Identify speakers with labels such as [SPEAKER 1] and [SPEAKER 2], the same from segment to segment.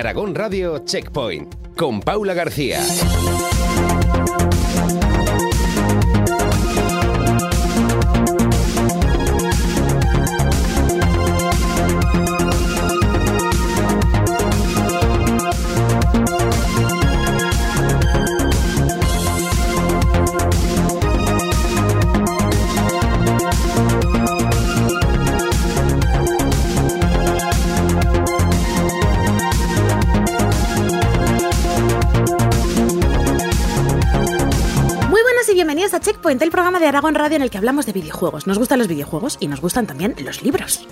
[SPEAKER 1] Aragón Radio Checkpoint, con Paula García.
[SPEAKER 2] Bienvenidos a Checkpoint, el programa de Aragón Radio en el que hablamos de videojuegos. Nos gustan los videojuegos y nos gustan también los libros.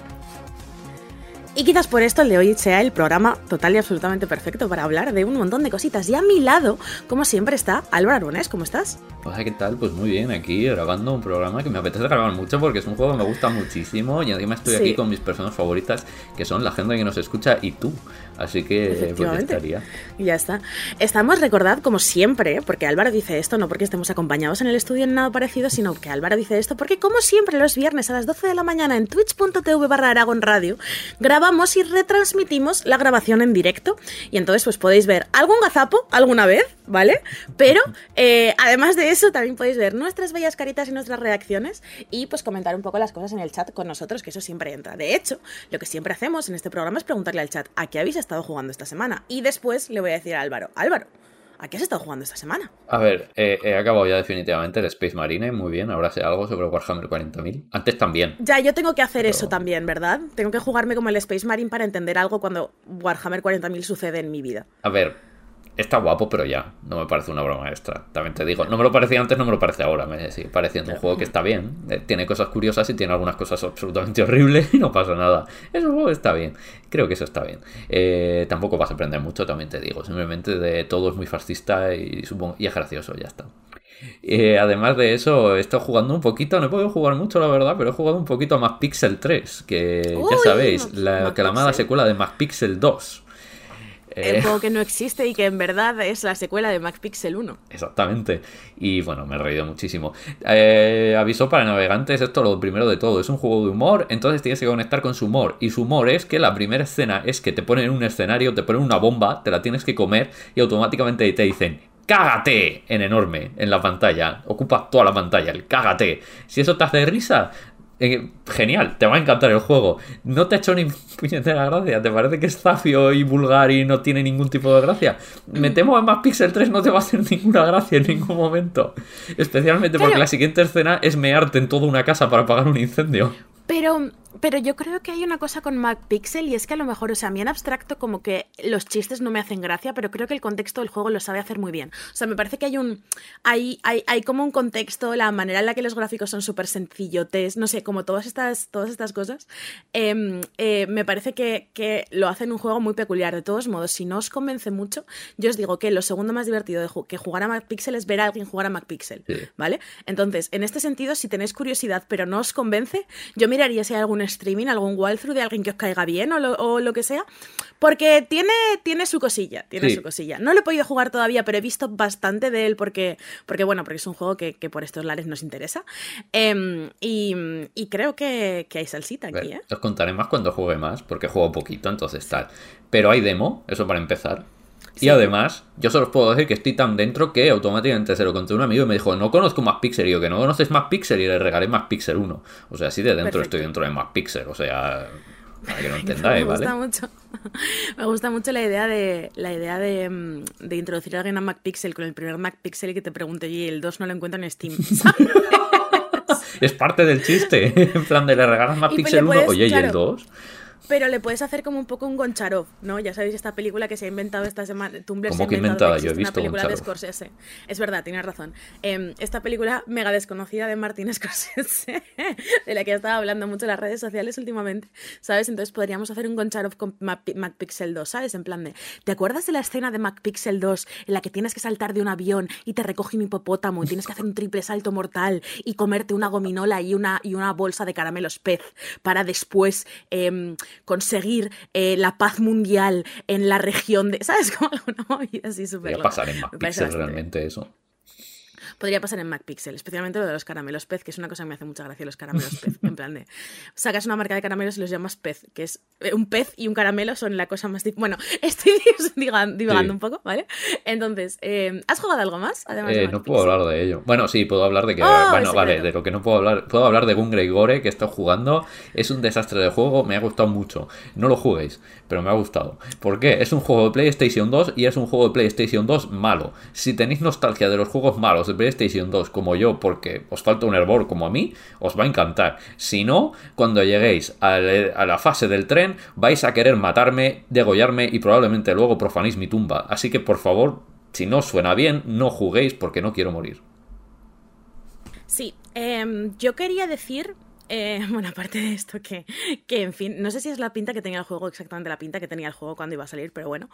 [SPEAKER 2] Y quizás por esto el de hoy sea el programa total y absolutamente perfecto para hablar de un montón de cositas. Y a mi lado, como siempre, está Álvaro Aragonés. ¿Cómo estás?
[SPEAKER 3] Hola, ¿qué tal? Pues muy bien, aquí grabando un programa que me apetece grabar mucho porque es un juego que me gusta muchísimo y encima estoy aquí con mis personas favoritas, que son la gente que nos escucha y tú. Así que pues estaría.
[SPEAKER 2] Y ya está. Estamos, recordad, como siempre, porque Álvaro dice esto, no porque estemos acompañados en el estudio en nada parecido, sino que Álvaro dice esto porque, como siempre, los viernes a las 12 de la mañana en twitch.tv/AragónRadio grabamos y retransmitimos la grabación en directo. Y entonces pues podéis ver algún gazapo alguna vez, ¿vale? Pero además de eso también podéis ver nuestras bellas caritas y nuestras reacciones y pues comentar un poco las cosas en el chat con nosotros, que eso siempre entra. De hecho, lo que siempre hacemos en este programa es preguntarle al chat ¿a qué habéis estado jugando esta semana? Y después le voy a decir a Álvaro, ¿a qué has estado jugando esta semana?
[SPEAKER 3] A ver, he acabado ya definitivamente el Space Marine, muy bien, ahora sé algo sobre Warhammer 40.000. Antes también.
[SPEAKER 2] Ya, yo tengo que hacer eso también, ¿verdad? Tengo que jugarme como el Space Marine para entender algo cuando Warhammer 40.000 sucede en mi vida.
[SPEAKER 3] A ver, está guapo, pero ya, no me parece una broma extra. También te digo, no me lo parecía antes, no me lo parece ahora. Me sigue pareciendo un juego que está bien. Tiene cosas curiosas y tiene algunas cosas absolutamente horribles y no pasa nada. Es un juego que está bien. Creo que eso está bien. Tampoco vas a aprender mucho, también te digo. Simplemente de todo es muy fascista y supongo y es gracioso, ya está. Además de eso, he estado jugando un poquito, no he podido jugar mucho la verdad, pero he jugado un poquito a McPixel 3, que ya sabéis, la aclamada secuela de McPixel 2.
[SPEAKER 2] El juego que no existe y que en verdad es la secuela de McPixel 1.
[SPEAKER 3] Exactamente. Y bueno, me he reído muchísimo. Aviso para navegantes, esto lo primero de todo. Es un juego de humor, entonces tienes que conectar con su humor. Y su humor es que la primera escena es que te ponen en un escenario, te ponen una bomba, te la tienes que comer y automáticamente te dicen ¡cágate! En enorme, en la pantalla. Ocupa toda la pantalla, el cágate. Si eso te hace risa, genial, te va a encantar el juego. No te ha hecho ni puñetera gracia, te parece que es zafio y vulgar y no tiene ningún tipo de gracia. Me temo que McPixel 3 no te va a hacer ninguna gracia en ningún momento, especialmente porque la siguiente escena es mearte en toda una casa para apagar un incendio.
[SPEAKER 2] Pero yo creo que hay una cosa con McPixel y es que a lo mejor, o sea, a mí en abstracto como que los chistes no me hacen gracia, pero creo que el contexto del juego lo sabe hacer muy bien. O sea, me parece que hay como un contexto, la manera en la que los gráficos son súper sencillotes, no sé, como todas estas cosas, me parece que lo hacen un juego muy peculiar. De todos modos, si no os convence mucho, yo os digo que lo segundo más divertido que jugar a McPixel es ver a alguien jugar a McPixel, ¿vale? Entonces, en este sentido, si tenéis curiosidad pero no os convence, yo miraría si hay algún streaming, algún walkthrough de alguien que os caiga bien o lo que sea, porque tiene su cosilla, su cosilla. No lo he podido jugar todavía, pero he visto bastante de él porque es un juego que por estos lares nos interesa, y creo que hay salsita aquí, ¿eh?
[SPEAKER 3] Os contaré más cuando juegue más, porque juego poquito, entonces tal. Pero hay demo, eso para empezar. Sí. Y además, yo solo os puedo decir que estoy tan dentro que automáticamente se lo conté a un amigo y me dijo, no conozco McPixel, y yo que no conoces McPixel, y le regalé McPixel 1. O sea, así de dentro. Perfecto. Estoy dentro de McPixel, o sea, para que lo entendáis, ¿vale?
[SPEAKER 2] Me gusta mucho la idea de introducir a alguien a McPixel con el primer McPixel y que te pregunte, y el 2 no lo encuentro en Steam, ¿sabes?
[SPEAKER 3] Es parte del chiste, en plan de le regalas McPixel 1, oye, claro, ¿y el 2?
[SPEAKER 2] Pero le puedes hacer como un poco un Goncharov, ¿no? Ya sabéis esta película que se ha inventado esta semana. Tumblr
[SPEAKER 3] ¿Cómo
[SPEAKER 2] se ha
[SPEAKER 3] inventado?
[SPEAKER 2] Yo
[SPEAKER 3] he visto
[SPEAKER 2] una película
[SPEAKER 3] Goncharov.
[SPEAKER 2] de Scorsese. Es verdad, tienes razón. Esta película mega desconocida de Martin Scorsese, de la que estaba hablando mucho en las redes sociales últimamente, ¿sabes? Entonces podríamos hacer un Goncharov con McPixel 2, ¿sabes? En plan de, ¿te acuerdas de la escena de McPixel 2 en la que tienes que saltar de un avión y te recoge un hipopótamo y tienes que hacer un triple salto mortal y comerte una gominola y una bolsa de caramelos pez para después conseguir la paz mundial en la región de... ¿Sabes? Como alguna movida así súper
[SPEAKER 3] loca. Podría pasar en McPixel realmente eso.
[SPEAKER 2] Podría pasar en MacPixel, especialmente lo de los caramelos pez, que es una cosa que me hace mucha gracia, los caramelos pez. En plan de, sacas una marca de caramelos y los llamas pez, que es un pez y un caramelo son la cosa más... Bueno, estoy divagando un poco, ¿vale? Entonces, ¿has jugado algo más? Además de
[SPEAKER 3] no puedo hablar de ello. Bueno, sí, puedo hablar de que... bueno, vale, de lo que no puedo hablar... Puedo hablar de Gungrave Gore, que he estado jugando. Es un desastre de juego, me ha gustado mucho. No lo juguéis, pero me ha gustado. ¿Por qué? Es un juego de PlayStation 2 y es un juego de PlayStation 2 malo. Si tenéis nostalgia de los juegos malos de PlayStation 2 como yo, porque os falta un hervor como a mí, os va a encantar. Si no, cuando lleguéis a la fase del tren, vais a querer matarme, degollarme y probablemente luego profanéis mi tumba. Así que, por favor, si no suena bien, no juguéis porque no quiero morir.
[SPEAKER 2] Sí, yo quería decir... bueno, aparte de esto que, en fin, no sé si es la pinta que tenía el juego, exactamente la pinta que tenía el juego cuando iba a salir, pero bueno,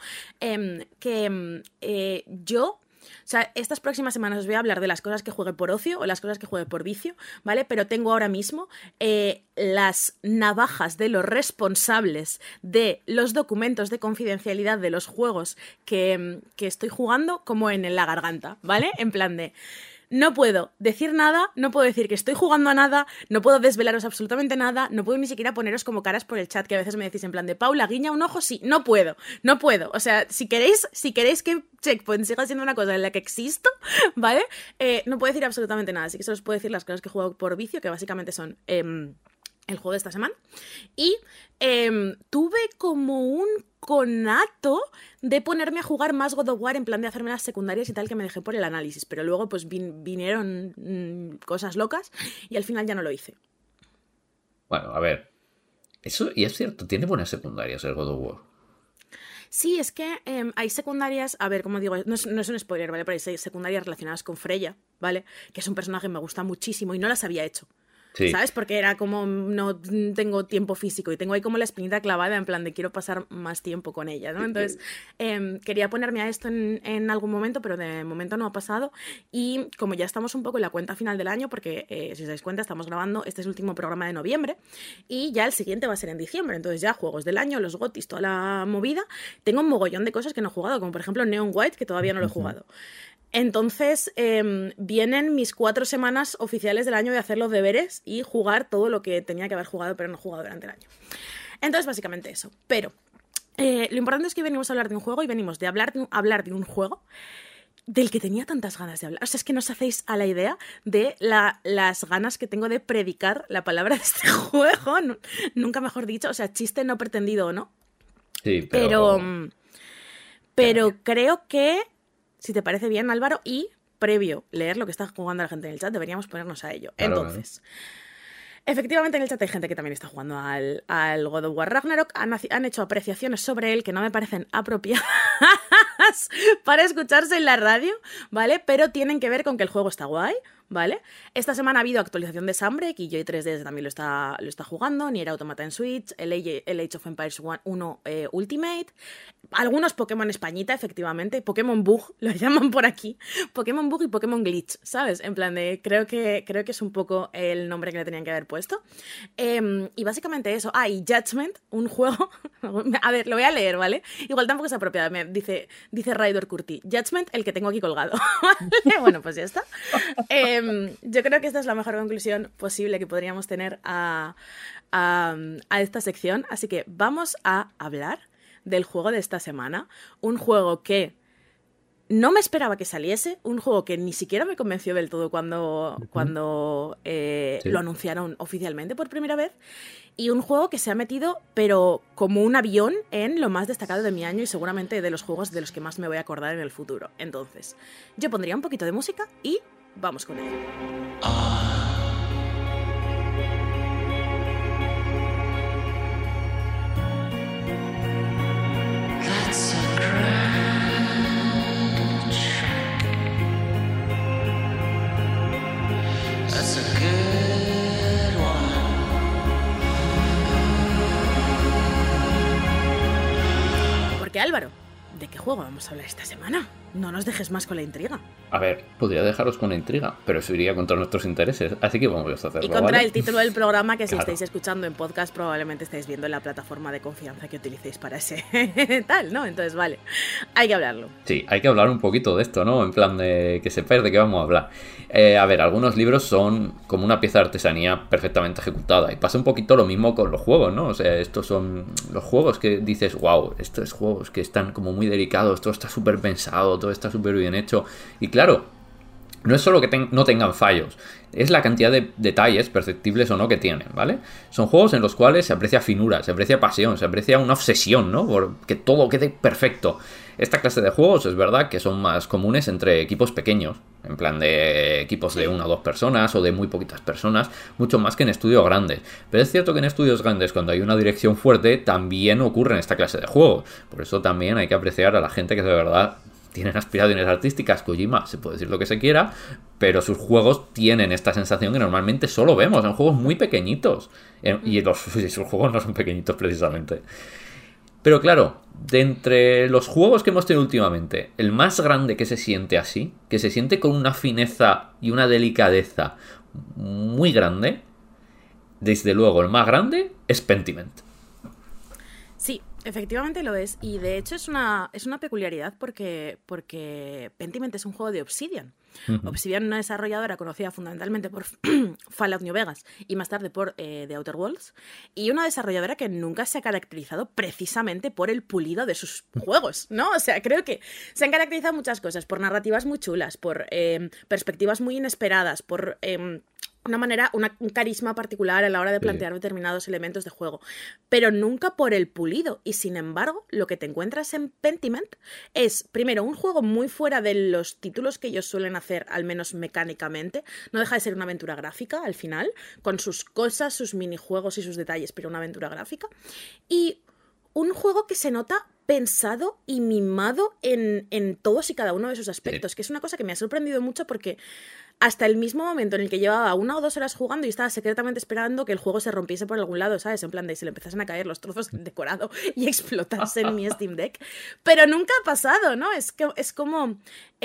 [SPEAKER 2] yo... O sea, estas próximas semanas os voy a hablar de las cosas que juegue por ocio o las cosas que juegue por vicio, ¿vale? Pero tengo ahora mismo las navajas de los responsables de los documentos de confidencialidad de los juegos que estoy jugando como en la garganta, ¿vale? En plan de... No puedo decir nada, no puedo decir que estoy jugando a nada, no puedo desvelaros absolutamente nada, no puedo ni siquiera poneros como caras por el chat que a veces me decís en plan de Paula, guiña un ojo, sí, no puedo. O sea, si queréis que Checkpoint siga siendo una cosa en la que existo, ¿vale? No puedo decir absolutamente nada, así que solo os puedo decir las cosas que he jugado por vicio, que básicamente son... el juego de esta semana, y tuve como un conato de ponerme a jugar más God of War en plan de hacerme las secundarias y tal, que me dejé por el análisis, pero luego pues vinieron cosas locas y al final ya no lo hice.
[SPEAKER 3] Bueno, a ver, eso, y es cierto, tiene buenas secundarias el God of War.
[SPEAKER 2] Sí, es que hay secundarias, a ver, como digo, no es un spoiler, ¿vale? Pero hay secundarias relacionadas con Freya, ¿vale? Que es un personaje que me gusta muchísimo y no las había hecho. Sí. ¿Sabes? Porque era como no tengo tiempo físico y tengo ahí como la espinita clavada en plan de quiero pasar más tiempo con ella, ¿no? Entonces quería ponerme a esto en algún momento, pero de momento no ha pasado y como ya estamos un poco en la cuenta final del año, porque si os dais cuenta estamos grabando, este es el último programa de noviembre y ya el siguiente va a ser en diciembre, entonces ya juegos del año, los GOTYs, toda la movida, tengo un mogollón de cosas que no he jugado, como por ejemplo Neon White, que todavía no lo he jugado. Entonces vienen mis 4 semanas oficiales del año de hacer los deberes y jugar todo lo que tenía que haber jugado pero no he jugado durante el año. Entonces básicamente eso. Pero lo importante es que venimos a hablar de un juego y venimos de hablar de un juego del que tenía tantas ganas de hablar. O sea, es que no os hacéis a la idea de las ganas que tengo de predicar la palabra de este juego. Nunca mejor dicho. O sea, chiste no pretendido o no.
[SPEAKER 3] Sí,
[SPEAKER 2] pero creo que... Si te parece bien, Álvaro, y previo leer lo que está jugando la gente en el chat, deberíamos ponernos a ello. Claro, entonces, efectivamente en el chat hay gente que también está jugando al God of War Ragnarok. Han hecho apreciaciones sobre él que no me parecen apropiadas para escucharse en la radio, ¿vale? Pero tienen que ver con que el juego está guay, ¿vale? Esta semana ha habido actualización de Sunbreak y Joy 3D también lo está jugando, Nier Automata en Switch, el Age of Empires 1 Ultimate, algunos Pokémon Españita, efectivamente, Pokémon Bug, lo llaman por aquí, Pokémon Bug y Pokémon Glitch, ¿sabes? En plan de, creo que es un poco el nombre que le tenían que haber puesto. Y básicamente eso. Y Judgment, un juego, a ver, lo voy a leer, ¿vale? Igual tampoco es apropiado, dice Raidor Curti, Judgment, el que tengo aquí colgado, ¿vale? Bueno, pues ya está. Yo creo que esta es la mejor conclusión posible que podríamos tener a esta sección, así que vamos a hablar del juego de esta semana, un juego que no me esperaba que saliese, un juego que ni siquiera me convenció del todo cuando sí, lo anunciaron oficialmente por primera vez, y un juego que se ha metido, pero como un avión, en lo más destacado de mi año y seguramente de los juegos de los que más me voy a acordar en el futuro. Entonces, yo pondría un poquito de música y vamos con ello. Porque Álvaro, ¿de qué juego vamos a hablar esta semana? No nos dejes más con la intriga.
[SPEAKER 3] A ver, podría dejaros con la intriga, pero eso iría contra nuestros intereses, así que vamos a hacerlo.
[SPEAKER 2] Y contra el título del programa, que si
[SPEAKER 3] Claro.
[SPEAKER 2] estáis escuchando en podcast probablemente estáis viendo en la plataforma de confianza que utilicéis para ese tal, ¿no? Entonces, vale, hay que hablarlo.
[SPEAKER 3] Sí, hay que hablar un poquito de esto, ¿no? En plan de que sepáis de qué vamos a hablar. A ver, algunos libros son como una pieza de artesanía perfectamente ejecutada. Y pasa un poquito lo mismo con los juegos, ¿no? O sea, estos son los juegos que dices, wow, estos juegos que están como muy delicados, todo está súper pensado, todo está súper bien hecho. Y claro, no es solo que no tengan fallos, es la cantidad de detalles perceptibles o no que tienen, ¿vale? Son juegos en los cuales se aprecia finura, se aprecia pasión, se aprecia una obsesión, ¿no? Por que todo quede perfecto. Esta clase de juegos es verdad que son más comunes entre equipos pequeños, en plan de equipos de 1 o 2 personas o de muy poquitas personas, mucho más que en estudios grandes. Pero es cierto que en estudios grandes, cuando hay una dirección fuerte, también ocurren esta clase de juegos. Por eso también hay que apreciar a la gente que de verdad tienen aspiraciones artísticas. Kojima se puede decir lo que se quiera, pero sus juegos tienen esta sensación que normalmente solo vemos en juegos muy pequeñitos. Y sus juegos no son pequeñitos precisamente. Pero claro, de entre los juegos que hemos tenido últimamente, el más grande que se siente así, que se siente con una fineza y una delicadeza muy grande, desde luego el más grande es Pentiment.
[SPEAKER 2] Sí, efectivamente lo es. Y de hecho es una peculiaridad porque Pentiment es un juego de Obsidian. Obsidian, una desarrolladora conocida fundamentalmente por Fallout New Vegas y más tarde por The Outer Worlds, y una desarrolladora que nunca se ha caracterizado precisamente por el pulido de sus juegos, ¿no? O sea, creo que se han caracterizado muchas cosas, por narrativas muy chulas, por perspectivas muy inesperadas, por un carisma particular a la hora de plantear determinados elementos de juego, pero nunca por el pulido. Y sin embargo, lo que te encuentras en Pentiment es, primero, un juego muy fuera de los títulos que ellos suelen hacer, al menos mecánicamente. No deja de ser una aventura gráfica, al final, con sus cosas, sus minijuegos y sus detalles, pero una aventura gráfica. Y un juego que se nota pensado y mimado en todos y cada uno de sus aspectos, que es una cosa que me ha sorprendido mucho porque hasta el mismo momento en el que llevaba 1 o 2 horas jugando y estaba secretamente esperando que el juego se rompiese por algún lado, ¿sabes? En plan de se le empezasen a caer los trozos de decorado y explotase en mi Steam Deck. Pero nunca ha pasado, ¿no? Es como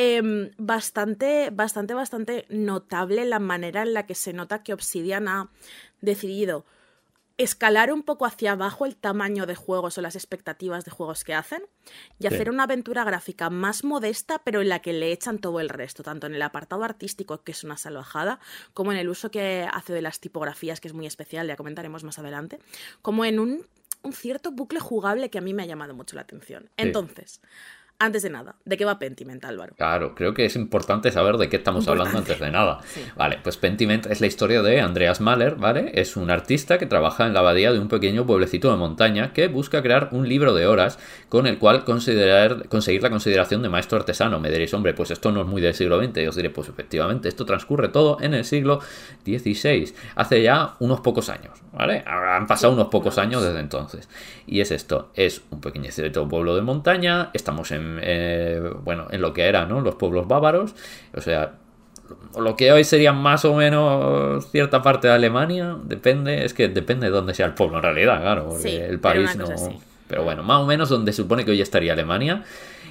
[SPEAKER 2] bastante notable la manera en la que se nota que Obsidian ha decidido escalar un poco hacia abajo el tamaño de juegos o las expectativas de juegos que hacen y hacer una aventura gráfica más modesta, pero en la que le echan todo el resto, tanto en el apartado artístico, que es una salvajada, como en el uso que hace de las tipografías, que es muy especial, ya comentaremos más adelante, como en un cierto bucle jugable que a mí me ha llamado mucho la atención. Entonces, antes de nada, ¿de qué va Pentiment, Álvaro?
[SPEAKER 3] Claro, creo que es importante saber de qué estamos hablando antes de nada. Sí. Vale, pues Pentiment es la historia de Andreas Mahler, ¿vale? Es un artista que trabaja en la abadía de un pequeño pueblecito de montaña que busca crear un libro de horas con el cual conseguir la consideración de maestro artesano. Me diréis, hombre, pues esto no es muy del siglo XX. Y os diré, pues efectivamente, esto transcurre todo en el siglo XVI, hace ya unos pocos años, ¿vale? Han pasado unos pocos años desde entonces. Y es esto, es un pequeñito pueblo de montaña, estamos en lo que era, ¿no? Los pueblos bávaros, o sea, lo que hoy sería más o menos cierta parte de Alemania, depende de dónde sea el pueblo en realidad, claro, porque el país no... Pero bueno, más o menos donde se supone que hoy estaría Alemania.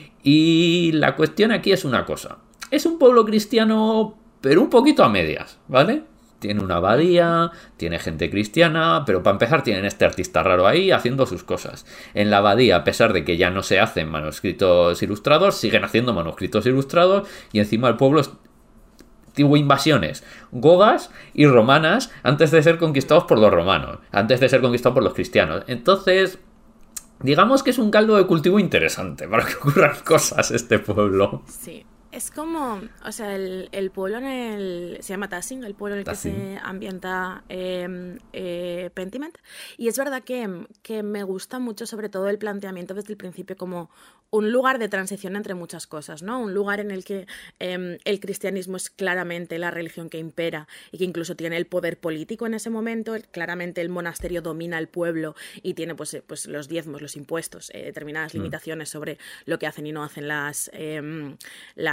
[SPEAKER 3] Y la cuestión aquí es una cosa, es un pueblo cristiano, pero un poquito a medias, ¿vale? Tiene una abadía, tiene gente cristiana, pero para empezar tienen este artista raro ahí haciendo sus cosas. En la abadía, a pesar de que ya no se hacen manuscritos ilustrados, siguen haciendo manuscritos ilustrados y encima el pueblo tuvo invasiones godas y romanas antes de ser conquistados por los romanos, antes de ser conquistados por los cristianos. Entonces, digamos que es un caldo de cultivo interesante para que ocurran cosas este pueblo.
[SPEAKER 2] Sí. Es como, o sea, el pueblo se llama Tassing, el pueblo en el que se ambienta Pentiment. Y es verdad que me gusta mucho, sobre todo, el planteamiento desde el principio como un lugar de transición entre muchas cosas, ¿no? Un lugar en el que el cristianismo es claramente la religión que impera y que incluso tiene el poder político en ese momento. Claramente el monasterio domina el pueblo y tiene pues los diezmos, los impuestos, determinadas limitaciones sobre lo que hacen y no hacen las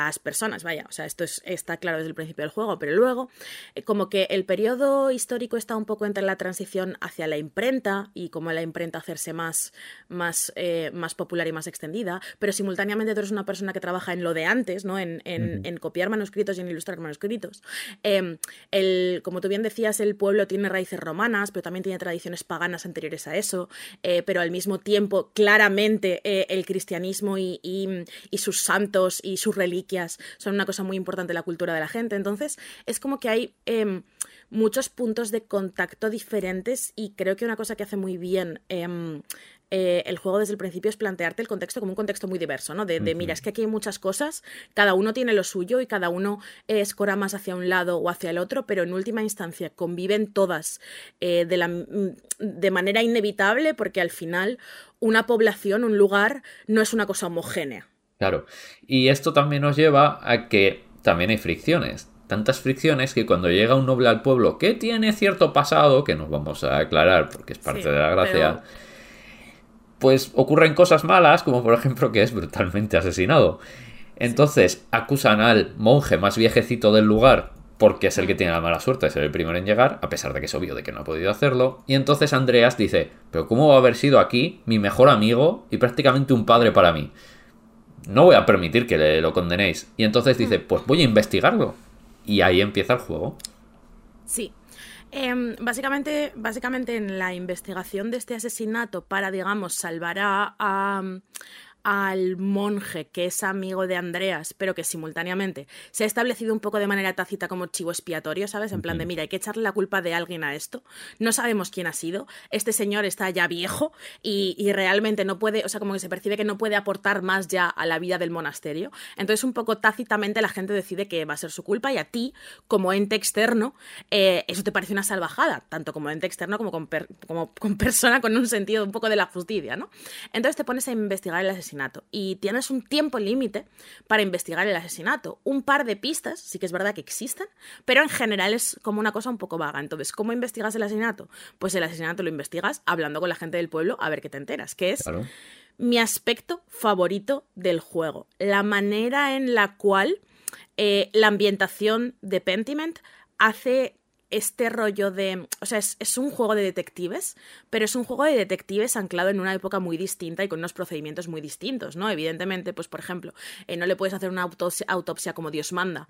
[SPEAKER 2] las personas, vaya, o sea, está claro desde el principio del juego, pero luego como que el periodo histórico está un poco entre la transición hacia la imprenta y como la imprenta hacerse más popular y más extendida, pero simultáneamente tú eres una persona que trabaja en lo de antes, ¿no? En copiar manuscritos y en ilustrar manuscritos. Como tú bien decías, el pueblo tiene raíces romanas, pero también tiene tradiciones paganas anteriores a eso, pero al mismo tiempo, claramente, el cristianismo y sus santos y sus reliquias son una cosa muy importante en la cultura de la gente. Entonces, es como que hay muchos puntos de contacto diferentes y creo que una cosa que hace muy bien el juego desde el principio es plantearte el contexto como un contexto muy diverso, ¿no? Mira, es que aquí hay muchas cosas, cada uno tiene lo suyo y cada uno escora más hacia un lado o hacia el otro, pero en última instancia conviven todas de manera inevitable, porque al final una población, un lugar, no es una cosa homogénea.
[SPEAKER 3] Claro, y esto también nos lleva a que también hay fricciones. Tantas fricciones que cuando llega un noble al pueblo que tiene cierto pasado, que nos vamos a aclarar porque es parte de la gracia, pues ocurren cosas malas, como por ejemplo que es brutalmente asesinado. Entonces acusan al monje más viejecito del lugar porque es el que tiene la mala suerte de ser el primero en llegar, a pesar de que es obvio de que no ha podido hacerlo. Y entonces Andreas dice, pero ¿cómo va a haber sido aquí mi mejor amigo y prácticamente un padre para mí? No voy a permitir que lo condenéis. Y entonces dice, pues voy a investigarlo. Y ahí empieza el juego.
[SPEAKER 2] Sí. Básicamente en la investigación de este asesinato para, digamos, salvar al monje que es amigo de Andreas, pero que simultáneamente se ha establecido un poco de manera tácita como chivo expiatorio, ¿sabes? En plan de, mira, hay que echarle la culpa de alguien a esto. No sabemos quién ha sido. Este señor está ya viejo y realmente no puede, o sea, como que se percibe que no puede aportar más ya a la vida del monasterio. Entonces, un poco tácitamente la gente decide que va a ser su culpa y a ti, como ente externo, eso te parece una salvajada, tanto como ente externo como con persona con un sentido un poco de la justicia, ¿no? Entonces te pones a investigar el asesinato y tienes un tiempo límite para investigar el asesinato. Un par de pistas, sí que es verdad que existen, pero en general es como una cosa un poco vaga. Entonces, ¿cómo investigas el asesinato? Pues el asesinato lo investigas hablando con la gente del pueblo a ver qué te enteras, que es mi aspecto favorito del juego. La manera en la cual la ambientación de Pentiment hace este rollo de... O sea, es un juego de detectives, pero es un juego de detectives anclado en una época muy distinta y con unos procedimientos muy distintos, ¿no? Evidentemente, pues por ejemplo, no le puedes hacer una autopsia como Dios manda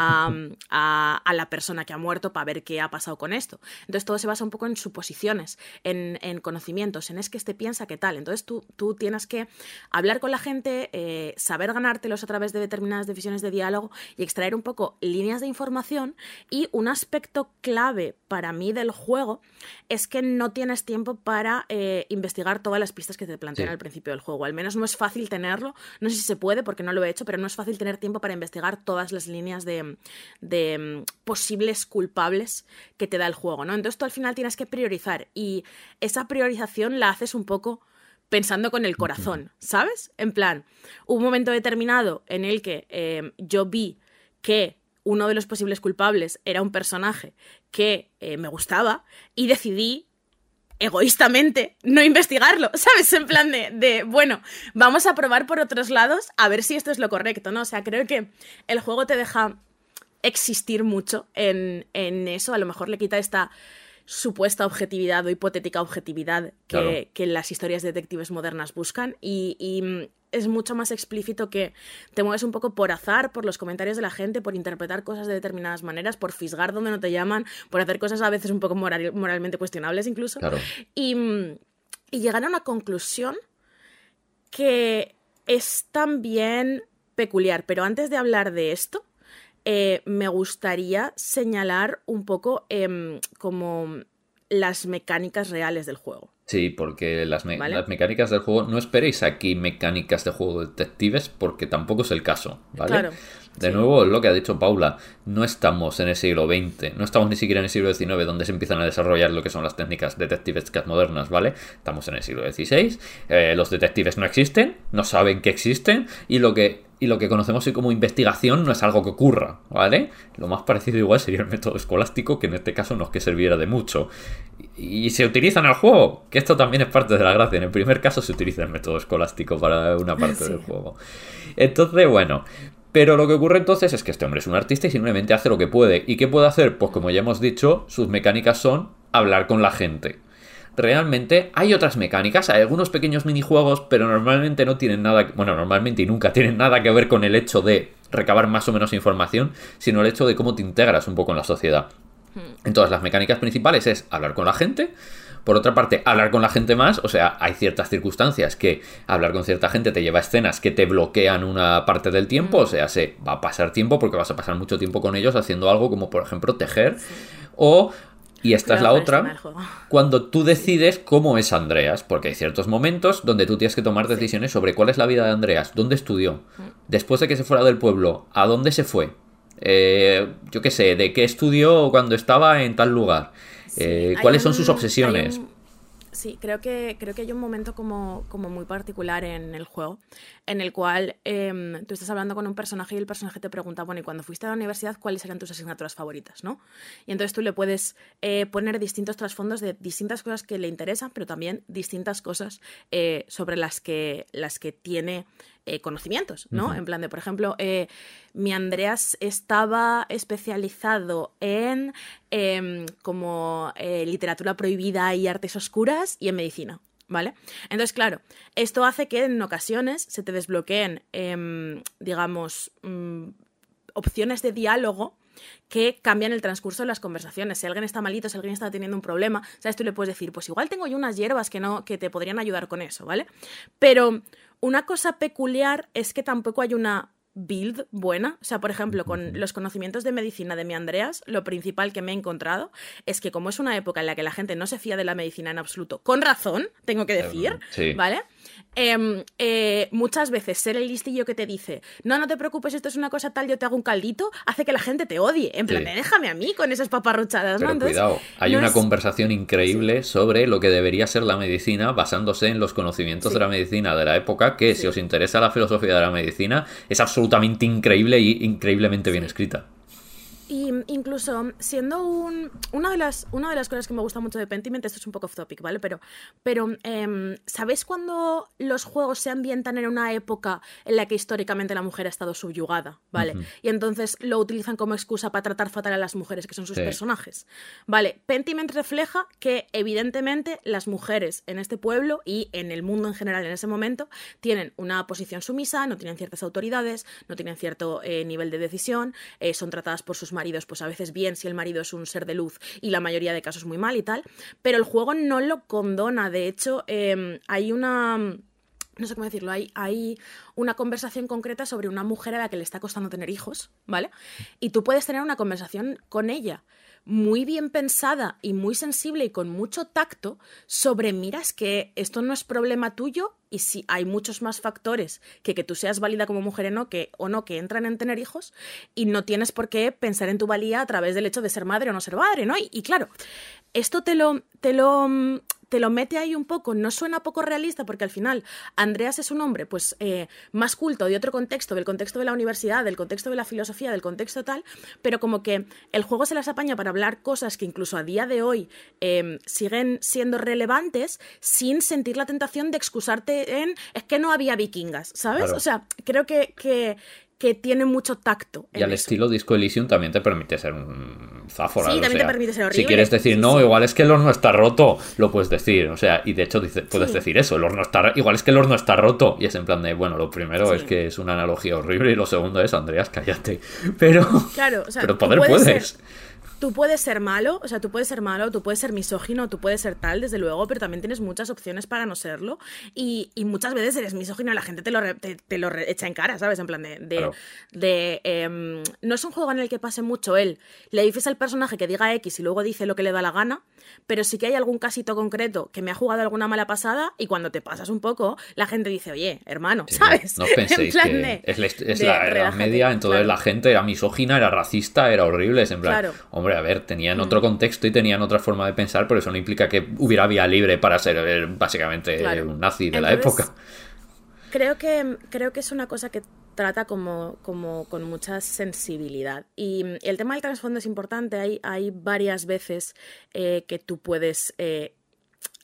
[SPEAKER 2] a la persona que ha muerto para ver qué ha pasado con esto. Entonces todo se basa un poco en suposiciones, en conocimientos, en es que este piensa que tal. Entonces tú tienes que hablar con la gente, saber ganártelos a través de determinadas decisiones de diálogo y extraer un poco líneas de información. Y un aspecto clave para mí del juego es que no tienes tiempo para investigar todas las pistas que te plantean al principio del juego. Al menos no es fácil tenerlo. No sé si se puede porque no lo he hecho, pero no es fácil tener tiempo para investigar todas las líneas de posibles culpables que te da el juego, ¿no? Entonces tú al final tienes que priorizar y esa priorización la haces un poco pensando con el corazón, ¿sabes? En plan, hubo un momento determinado en el que yo vi que uno de los posibles culpables era un personaje que me gustaba y decidí egoístamente no investigarlo, ¿sabes? En plan bueno, vamos a probar por otros lados a ver si esto es lo correcto, ¿no? O sea, creo que el juego te deja existir mucho en eso. A lo mejor le quita esta supuesta objetividad o hipotética objetividad que las historias detectives modernas buscan y es mucho más explícito, que te mueves un poco por azar, por los comentarios de la gente, por interpretar cosas de determinadas maneras, por fisgar donde no te llaman, por hacer cosas a veces un poco moralmente cuestionables incluso. Y llegar a una conclusión que es también peculiar. Pero antes de hablar de esto, me gustaría señalar un poco como las mecánicas reales del juego.
[SPEAKER 3] Sí, porque las mecánicas del juego... No esperéis aquí mecánicas de juego de detectives, porque tampoco es el caso, ¿vale?
[SPEAKER 2] Claro.
[SPEAKER 3] De nuevo, lo que ha dicho Paula, no estamos en el siglo XX, no estamos ni siquiera en el siglo XIX, donde se empiezan a desarrollar lo que son las técnicas detectivescas modernas, ¿vale? Estamos en el siglo XVI, los detectives no existen, no saben que existen, y lo que conocemos hoy como investigación no es algo que ocurra, ¿vale? Lo más parecido igual sería el método escolástico, que en este caso no es que serviera de mucho. Y se utiliza en el juego, que esto también es parte de la gracia. En el primer caso se utiliza el método escolástico para una parte del juego. Entonces, bueno... Pero lo que ocurre entonces es que este hombre es un artista y simplemente hace lo que puede. ¿Y qué puede hacer? Pues como ya hemos dicho, sus mecánicas son hablar con la gente. Realmente hay otras mecánicas, hay algunos pequeños minijuegos, pero normalmente no tienen nada, bueno, normalmente y nunca tienen nada que ver con el hecho de recabar más o menos información, sino el hecho de cómo te integras un poco en la sociedad. Entonces, las mecánicas principales es hablar con la gente. Por otra parte, hablar con la gente más, o sea, hay ciertas circunstancias que hablar con cierta gente te lleva a escenas que te bloquean una parte del tiempo, o sea, se va a pasar tiempo porque vas a pasar mucho tiempo con ellos haciendo algo como, por ejemplo, tejer, o... Y esta es la otra, cuando tú decides cómo es Andreas, porque hay ciertos momentos donde tú tienes que tomar decisiones sobre cuál es la vida de Andreas, dónde estudió, después de que se fuera del pueblo, a dónde se fue, yo qué sé, de qué estudió cuando estaba en tal lugar, cuáles son sus obsesiones.
[SPEAKER 2] Sí, creo que hay un momento como muy particular en el juego en el cual tú estás hablando con un personaje y el personaje te pregunta, bueno, y cuando fuiste a la universidad, ¿cuáles eran tus asignaturas favoritas, no? Y entonces tú le puedes poner distintos trasfondos de distintas cosas que le interesan, pero también distintas cosas sobre las que tiene conocimientos, ¿no? En plan de, por ejemplo, mi Andreas estaba especializado en como literatura prohibida y artes oscuras y en medicina, ¿vale? Entonces, claro, esto hace que en ocasiones se te desbloqueen, digamos, opciones de diálogo que cambian el transcurso de las conversaciones. Si alguien está malito, si alguien está teniendo un problema, ¿sabes? Tú le puedes decir, pues igual tengo yo unas hierbas que te podrían ayudar con eso, ¿vale? Pero una cosa peculiar es que tampoco hay una build buena. O sea, por ejemplo, con los conocimientos de medicina de mi Andreas, lo principal que me he encontrado es que como es una época en la que la gente no se fía de la medicina en absoluto, con razón, tengo que decir,
[SPEAKER 3] sí.
[SPEAKER 2] ¿vale? Muchas veces ser el listillo que te dice, no te preocupes, esto es una cosa tal, yo te hago un caldito, hace que la gente te odie. En plan, déjame a mí con esas paparruchadas,
[SPEAKER 3] pero
[SPEAKER 2] ¿no? Entonces,
[SPEAKER 3] cuidado, hay una conversación increíble sobre lo que debería ser la medicina basándose en los conocimientos de la medicina de la época, que si os interesa la filosofía de la medicina, es absolutamente increíble y increíblemente bien escrita.
[SPEAKER 2] Y incluso siendo una de las cosas que me gusta mucho de Pentiment, esto es un poco off topic, ¿vale? Pero ¿sabéis cuando los juegos se ambientan en una época en la que históricamente la mujer ha estado subyugada, ¿vale? Y entonces lo utilizan como excusa para tratar fatal a las mujeres, que son sus personajes. Vale, Pentiment refleja que evidentemente las mujeres en este pueblo y en el mundo en general en ese momento tienen una posición sumisa, no tienen ciertas autoridades, no tienen cierto nivel de decisión, son tratadas por sus maridos, pues a veces bien si el marido es un ser de luz y la mayoría de casos muy mal y tal, pero el juego no lo condona. De hecho, hay una... no sé cómo decirlo, hay una conversación concreta sobre una mujer a la que le está costando tener hijos, ¿vale? Y tú puedes tener una conversación con ella muy bien pensada y muy sensible y con mucho tacto sobre, mira, es que esto no es problema tuyo y si hay muchos más factores que tú seas válida como mujer o no que entran en tener hijos y no tienes por qué pensar en tu valía a través del hecho de ser madre o no ser madre, ¿no? Y claro, esto te lo mete ahí un poco, no suena poco realista porque al final Andreas es un hombre pues más culto de otro contexto, del contexto de la universidad, del contexto de la filosofía, del contexto tal, pero como que el juego se las apaña para hablar cosas que incluso a día de hoy siguen siendo relevantes sin sentir la tentación de excusarte en es que no había vikingas, ¿sabes? Claro. O sea, creo que tiene mucho tacto.
[SPEAKER 3] Y al estilo Disco Elysium también te permite ser un záfora.
[SPEAKER 2] Sí, también te permite ser horrible.
[SPEAKER 3] Si quieres decir, igual es que el horno está roto, lo puedes decir. O sea, y de hecho puedes decir eso, igual es que el horno está roto. Y es en plan de, bueno, lo primero es que es una analogía horrible y lo segundo es, Andreas, cállate. Pero,
[SPEAKER 2] claro, o sea,
[SPEAKER 3] pero poder puedes.
[SPEAKER 2] Tú puedes ser malo, tú puedes ser misógino, tú puedes ser tal, desde luego, pero también tienes muchas opciones para no serlo y muchas veces eres misógino y la gente te lo echa en cara, ¿sabes? En plan claro. No es un juego en el que pase mucho le dices al personaje que diga X y luego dice lo que le da la gana, pero sí que hay algún casito concreto que me ha jugado alguna mala pasada y cuando te pasas un poco, la gente dice, oye, hermano, ¿sabes?
[SPEAKER 3] No penséis que es la media, entonces la gente era misógina, era racista, era horrible, es en plan... Claro. Hombre, a ver, tenían otro contexto y tenían otra forma de pensar, pero eso no implica que hubiera vía libre para ser básicamente un nazi de la época.
[SPEAKER 2] Creo que es una cosa que trata como con mucha sensibilidad. Y el tema del trasfondo es importante. Hay varias veces que tú puedes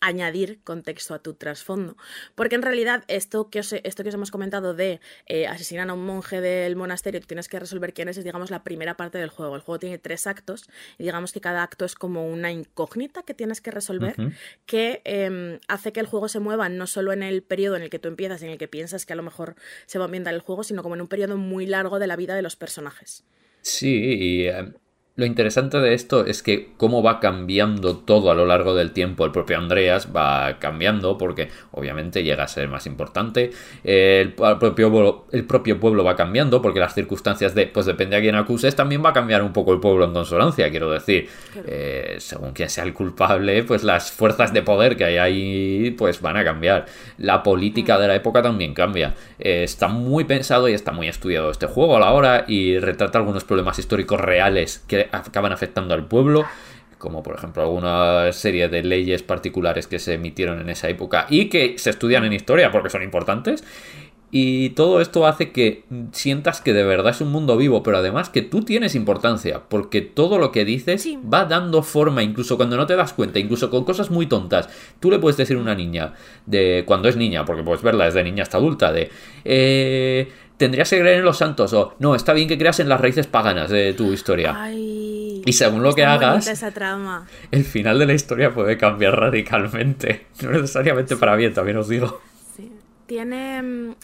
[SPEAKER 2] añadir contexto a tu trasfondo. Porque en realidad esto que os hemos comentado de asesinar a un monje del monasterio, tú tienes que resolver quién es digamos la primera parte del juego. El juego tiene 3 actos y digamos que cada acto es como una incógnita que tienes que resolver, que hace que el juego se mueva no solo en el periodo en el que tú empiezas y en el que piensas que a lo mejor se va a ambientar el juego, sino como en un periodo muy largo de la vida de los personajes.
[SPEAKER 3] Sí, y lo interesante de esto es que cómo va cambiando todo a lo largo del tiempo. El propio Andreas va cambiando porque obviamente llega a ser más importante. El propio pueblo va cambiando porque las circunstancias de, pues depende a quién acuses, también va a cambiar un poco el pueblo en consonancia, quiero decir. Claro. Según quién sea el culpable, pues las fuerzas de poder que hay ahí pues van a cambiar. La política de la época también cambia. Está muy pensado y está muy estudiado este juego a la hora y retrata algunos problemas históricos reales que acaban afectando al pueblo, como por ejemplo alguna serie de leyes particulares que se emitieron en esa época y que se estudian en historia porque son importantes. Y todo esto hace que sientas que de verdad es un mundo vivo, pero además que tú tienes importancia, porque todo lo que dices va dando forma, incluso cuando no te das cuenta, incluso con cosas muy tontas. Tú le puedes decir a una niña, de cuando es niña, porque puedes verla desde niña hasta adulta, tendrías que creer en los santos, o no, está bien que creas en las raíces paganas de tu historia.
[SPEAKER 2] Ay,
[SPEAKER 3] y según lo que hagas,
[SPEAKER 2] esa trama.
[SPEAKER 3] El final de la historia puede cambiar radicalmente. No necesariamente para bien, también os digo.
[SPEAKER 2] Sí. Tiene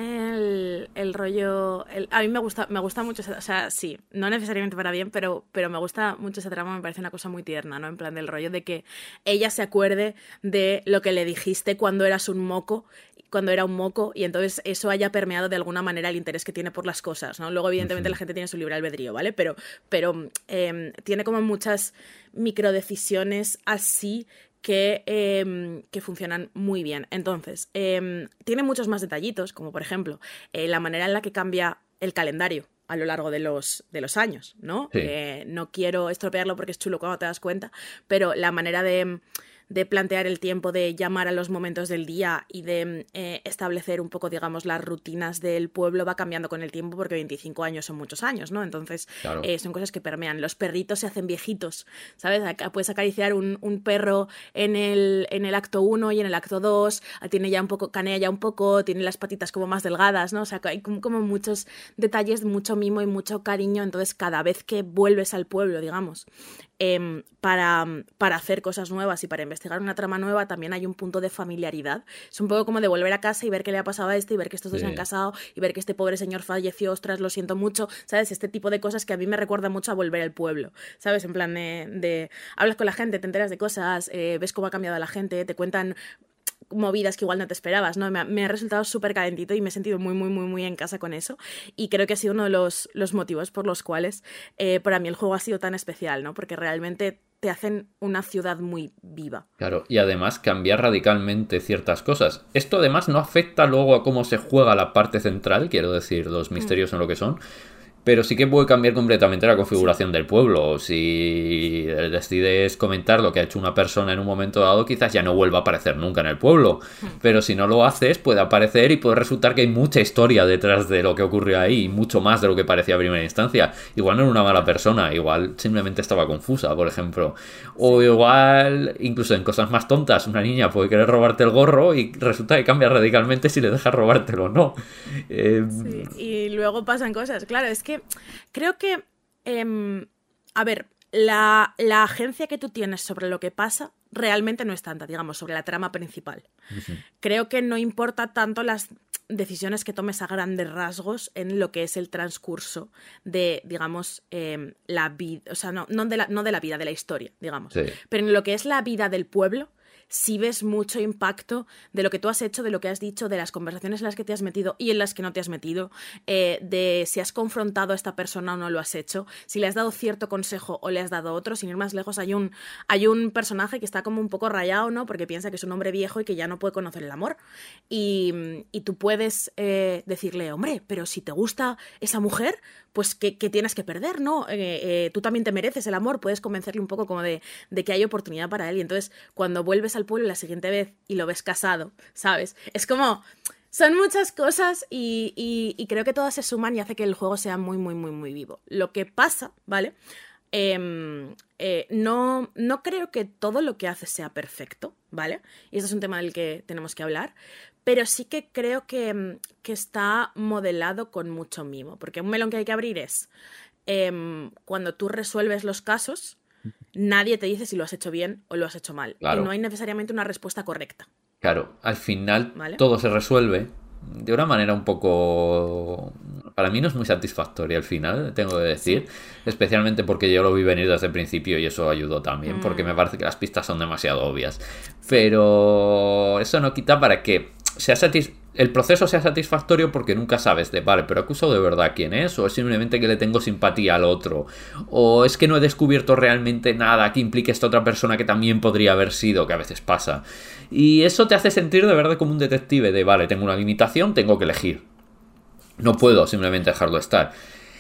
[SPEAKER 2] el rollo... a mí me gusta mucho, o sea, sí, no necesariamente para bien, pero me gusta mucho esa trama, me parece una cosa muy tierna, ¿no? En plan del rollo de que ella se acuerde de lo que le dijiste cuando era un moco, y entonces eso haya permeado de alguna manera el interés que tiene por las cosas, ¿no? Luego, evidentemente, la gente tiene su libre albedrío, ¿vale? Pero tiene como muchas microdecisiones así que funcionan muy bien. Entonces, tiene muchos más detallitos, como por ejemplo, la manera en la que cambia el calendario a lo largo de los años, ¿no?
[SPEAKER 3] Sí.
[SPEAKER 2] No quiero estropearlo porque es chulo cuando te das cuenta, pero la manera de plantear el tiempo, de llamar a los momentos del día y de establecer un poco, digamos, las rutinas del pueblo va cambiando con el tiempo porque 25 años son muchos años, ¿no? Entonces, claro, son cosas que permean. Los perritos se hacen viejitos, ¿sabes? Puedes acariciar un perro en el acto 1 y en el acto 2 tiene ya un poco, canea ya un poco, tiene las patitas como más delgadas, ¿no? O sea, hay como muchos detalles, mucho mimo y mucho cariño. Entonces, cada vez que vuelves al pueblo, digamos, para hacer cosas nuevas y para investigar una trama nueva, también hay un punto de familiaridad. Es un poco como de volver a casa y ver qué le ha pasado a este, y ver que estos dos se han casado, y ver que este pobre señor falleció, ostras, lo siento mucho, ¿sabes? Este tipo de cosas que a mí me recuerda mucho a volver al pueblo, ¿sabes? En plan de hablas con la gente, te enteras de cosas, ves cómo ha cambiado la gente, te cuentan movidas que igual no te esperabas, ¿no? Me ha resultado súper calentito y me he sentido muy, muy, muy, muy en casa con eso, y creo que ha sido uno de los motivos por los cuales para mí el juego ha sido tan especial, ¿no? Porque realmente te hacen una ciudad muy viva.
[SPEAKER 3] Claro, y además cambiar radicalmente ciertas cosas. Esto además no afecta luego a cómo se juega la parte central, quiero decir, los misterios son lo que son, pero sí que puede cambiar completamente la configuración del pueblo. Si decides comentar lo que ha hecho una persona en un momento dado, quizás ya no vuelva a aparecer nunca en el pueblo. Pero si no lo haces, puede aparecer y puede resultar que hay mucha historia detrás de lo que ocurrió ahí, y mucho más de lo que parecía a primera instancia. Igual no era una mala persona, igual simplemente estaba confusa, por ejemplo. O igual, incluso en cosas más tontas, una niña puede querer robarte el gorro y resulta que cambia radicalmente si le dejas robártelo o no.
[SPEAKER 2] Sí, y luego pasan cosas. Claro, es que creo que, a ver, la agencia que tú tienes sobre lo que pasa realmente no es tanta, digamos, sobre la trama principal. Creo que no importa tanto las decisiones que tomes a grandes rasgos en lo que es el transcurso de, digamos, la vida, o sea, no de la vida, de la historia, digamos. Sí. Pero en lo que es la vida del pueblo, sí ves mucho impacto de lo que tú has hecho, de lo que has dicho, de las conversaciones en las que te has metido y en las que no te has metido, de si has confrontado a esta persona o no lo has hecho, si le has dado cierto consejo o le has dado otro. Sin ir más lejos, hay un personaje que está como un poco rayado, ¿no? Porque piensa que es un hombre viejo y que ya no puede conocer el amor. Y tú puedes decirle, hombre, pero si te gusta esa mujer, pues ¿qué tienes que perder, ¿no? Tú también te mereces el amor. Puedes convencerle un poco como de que hay oportunidad para él. Y entonces, cuando vuelves al pueblo la siguiente vez y lo ves casado, ¿sabes? Es como... Son muchas cosas y creo que todas se suman y hace que el juego sea muy, muy, muy, muy vivo. Lo que pasa, ¿vale? no creo que todo lo que hace sea perfecto, ¿vale? Y este es un tema del que tenemos que hablar, pero sí que creo que está modelado con mucho mimo, porque un melón que hay que abrir es cuando tú resuelves los casos, nadie te dice si lo has hecho bien o lo has hecho mal,
[SPEAKER 3] Claro.
[SPEAKER 2] y no hay necesariamente una respuesta correcta.
[SPEAKER 3] Claro, al final
[SPEAKER 2] ¿Vale?
[SPEAKER 3] todo se resuelve de una manera un poco... Para mí no es muy satisfactoria al final, tengo que decir.
[SPEAKER 2] Sí.
[SPEAKER 3] Especialmente porque yo lo vi venir desde el principio y eso ayudó también, porque me parece que las pistas son demasiado obvias. Pero eso no quita para que sea el proceso sea satisfactorio, porque nunca sabes de, vale, pero acuso de verdad quién es, o es simplemente que le tengo simpatía al otro, o es que no he descubierto realmente nada que implique esta otra persona que también podría haber sido, que a veces pasa. Y eso te hace sentir de verdad como un detective de, vale, tengo una limitación, tengo que elegir. No puedo simplemente dejarlo estar.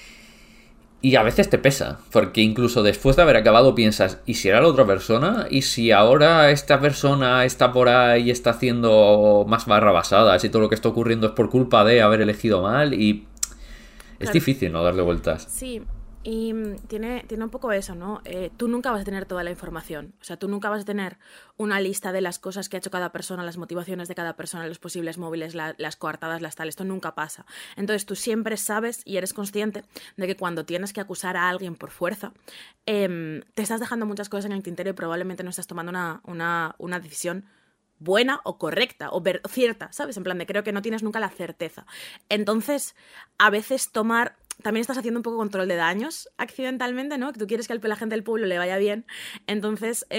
[SPEAKER 3] Y a veces te pesa, porque incluso después de haber acabado piensas, ¿y si era la otra persona? ¿Y si ahora esta persona está por ahí y está haciendo más barrabasadas y todo lo que está ocurriendo es por culpa de haber elegido mal? Y es
[SPEAKER 2] Claro.
[SPEAKER 3] difícil no darle vueltas.
[SPEAKER 2] Sí, y tiene un poco eso, ¿no? Tú nunca vas a tener toda la información. O sea, tú nunca vas a tener una lista de las cosas que ha hecho cada persona, las motivaciones de cada persona, los posibles móviles, las coartadas, las tal. Esto nunca pasa. Entonces tú siempre sabes y eres consciente de que cuando tienes que acusar a alguien por fuerza, te estás dejando muchas cosas en el tintero y probablemente no estás tomando una decisión buena o correcta o cierta, ¿sabes? En plan de creo que no tienes nunca la certeza. Entonces, a veces también estás haciendo un poco control de daños accidentalmente, ¿no? Que tú quieres que a la gente del pueblo le vaya bien. Entonces,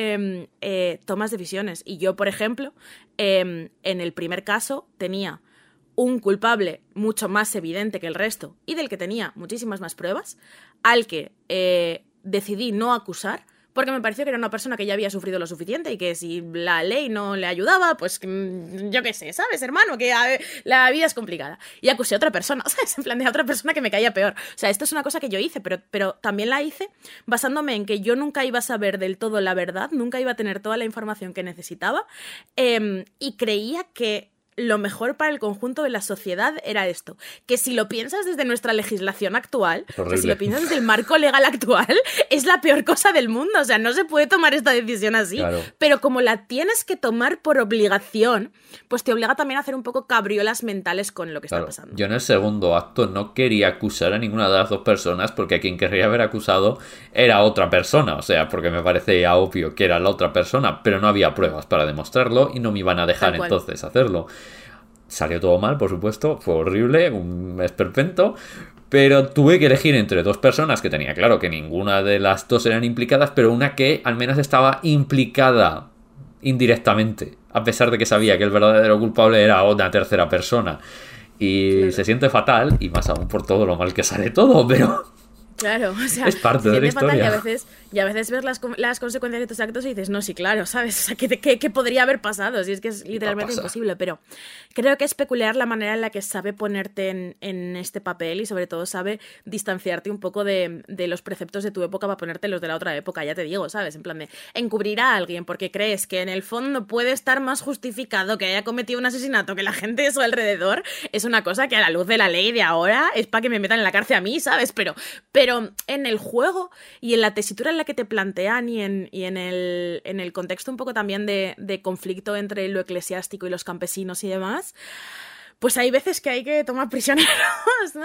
[SPEAKER 2] tomas decisiones. Y yo, por ejemplo, en el primer caso tenía un culpable mucho más evidente que el resto y del que tenía muchísimas más pruebas, al que decidí no acusar, porque me pareció que era una persona que ya había sufrido lo suficiente y que si la ley no le ayudaba, pues yo qué sé, ¿sabes, hermano? Que la vida es complicada. Y acusé a otra persona, ¿sabes? En plan de a otra persona que me caía peor. O sea, esto es una cosa que yo hice, pero también la hice basándome en que yo nunca iba a saber del todo la verdad, nunca iba a tener toda la información que necesitaba, y creía que lo mejor para el conjunto de la sociedad era esto, que si lo piensas desde nuestra legislación actual,
[SPEAKER 3] Es
[SPEAKER 2] o sea, si
[SPEAKER 3] horrible.
[SPEAKER 2] lo piensas desde el marco legal actual, es la peor cosa del mundo, o sea, no se puede tomar esta decisión así,
[SPEAKER 3] Claro.
[SPEAKER 2] pero como la tienes que tomar por obligación, pues te obliga también a hacer un poco cabriolas mentales con lo que está
[SPEAKER 3] Claro,
[SPEAKER 2] pasando.
[SPEAKER 3] yo en el segundo acto no quería acusar a ninguna de las dos personas, porque a quien querría haber acusado era otra persona, o sea, porque me parecía obvio que era la otra persona, pero no había pruebas para demostrarlo y no me iban a dejar
[SPEAKER 2] Tal cual.
[SPEAKER 3] entonces hacerlo. Salió todo mal, por supuesto, fue horrible, un esperpento, pero tuve que elegir entre dos personas que tenía claro que ninguna de las dos eran implicadas, pero una que al menos estaba implicada indirectamente, a pesar de que sabía que el verdadero culpable era una tercera persona. Y
[SPEAKER 2] Claro.
[SPEAKER 3] se siente fatal, y más aún por todo lo mal que sale todo, pero
[SPEAKER 2] Claro, o sea,
[SPEAKER 3] es parte
[SPEAKER 2] se
[SPEAKER 3] de la
[SPEAKER 2] siente fatal
[SPEAKER 3] historia.
[SPEAKER 2] y a veces ves las consecuencias de tus actos y dices, no, sí, claro, ¿sabes? O sea, ¿qué podría haber pasado? Si es que es literalmente
[SPEAKER 3] pasa.
[SPEAKER 2] imposible, pero creo que es peculiar la manera en la que sabe ponerte en este papel y sobre todo sabe distanciarte un poco de los preceptos de tu época para ponerte los de la otra época, ya te digo, ¿sabes? En plan de encubrir a alguien porque crees que en el fondo puede estar más justificado que haya cometido un asesinato que la gente de su alrededor, es una cosa que a la luz de la ley de ahora es para que me metan en la cárcel a mí, ¿sabes? Pero en el juego y en la tesitura en la que te plantean y en el contexto un poco también de conflicto entre lo eclesiástico y los campesinos y demás, pues hay veces que hay que tomar prisioneros, ¿no?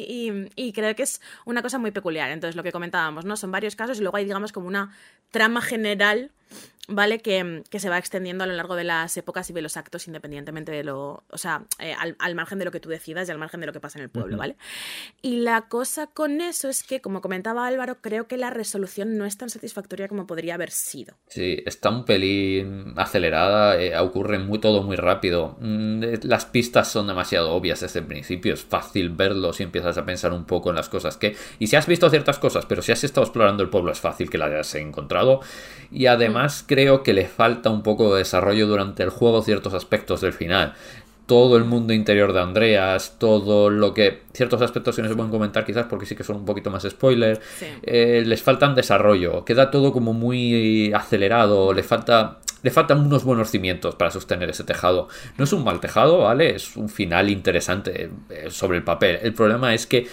[SPEAKER 2] Y creo que es una cosa muy peculiar. Entonces, lo que comentábamos, ¿no? Son varios casos y luego hay, digamos, como una trama general, ¿vale? Que se va extendiendo a lo largo de las épocas y de los actos, independientemente de lo... O sea, al margen de lo que tú decidas y al margen de lo que pasa en el pueblo, ¿vale? Y la cosa con eso es que, como comentaba Álvaro, creo que la resolución no es tan satisfactoria como podría haber sido.
[SPEAKER 3] Sí, está un pelín acelerada, ocurre todo muy rápido. Las pistas son demasiado obvias desde el principio, es fácil verlo si empiezas a pensar un poco en las cosas que... Y si has visto ciertas cosas, pero si has estado explorando el pueblo es fácil que las hayas encontrado. Y además creo que le falta un poco de desarrollo durante el juego ciertos aspectos del final. Todo el mundo interior de Andreas, todo lo que... Ciertos aspectos que no se pueden comentar quizás porque sí que son un poquito más spoiler.
[SPEAKER 2] Sí.
[SPEAKER 3] Les faltan desarrollo, queda todo como muy acelerado, le faltan unos buenos cimientos para sostener ese tejado. No es un mal tejado, ¿vale? Es un final interesante sobre el papel. El problema es que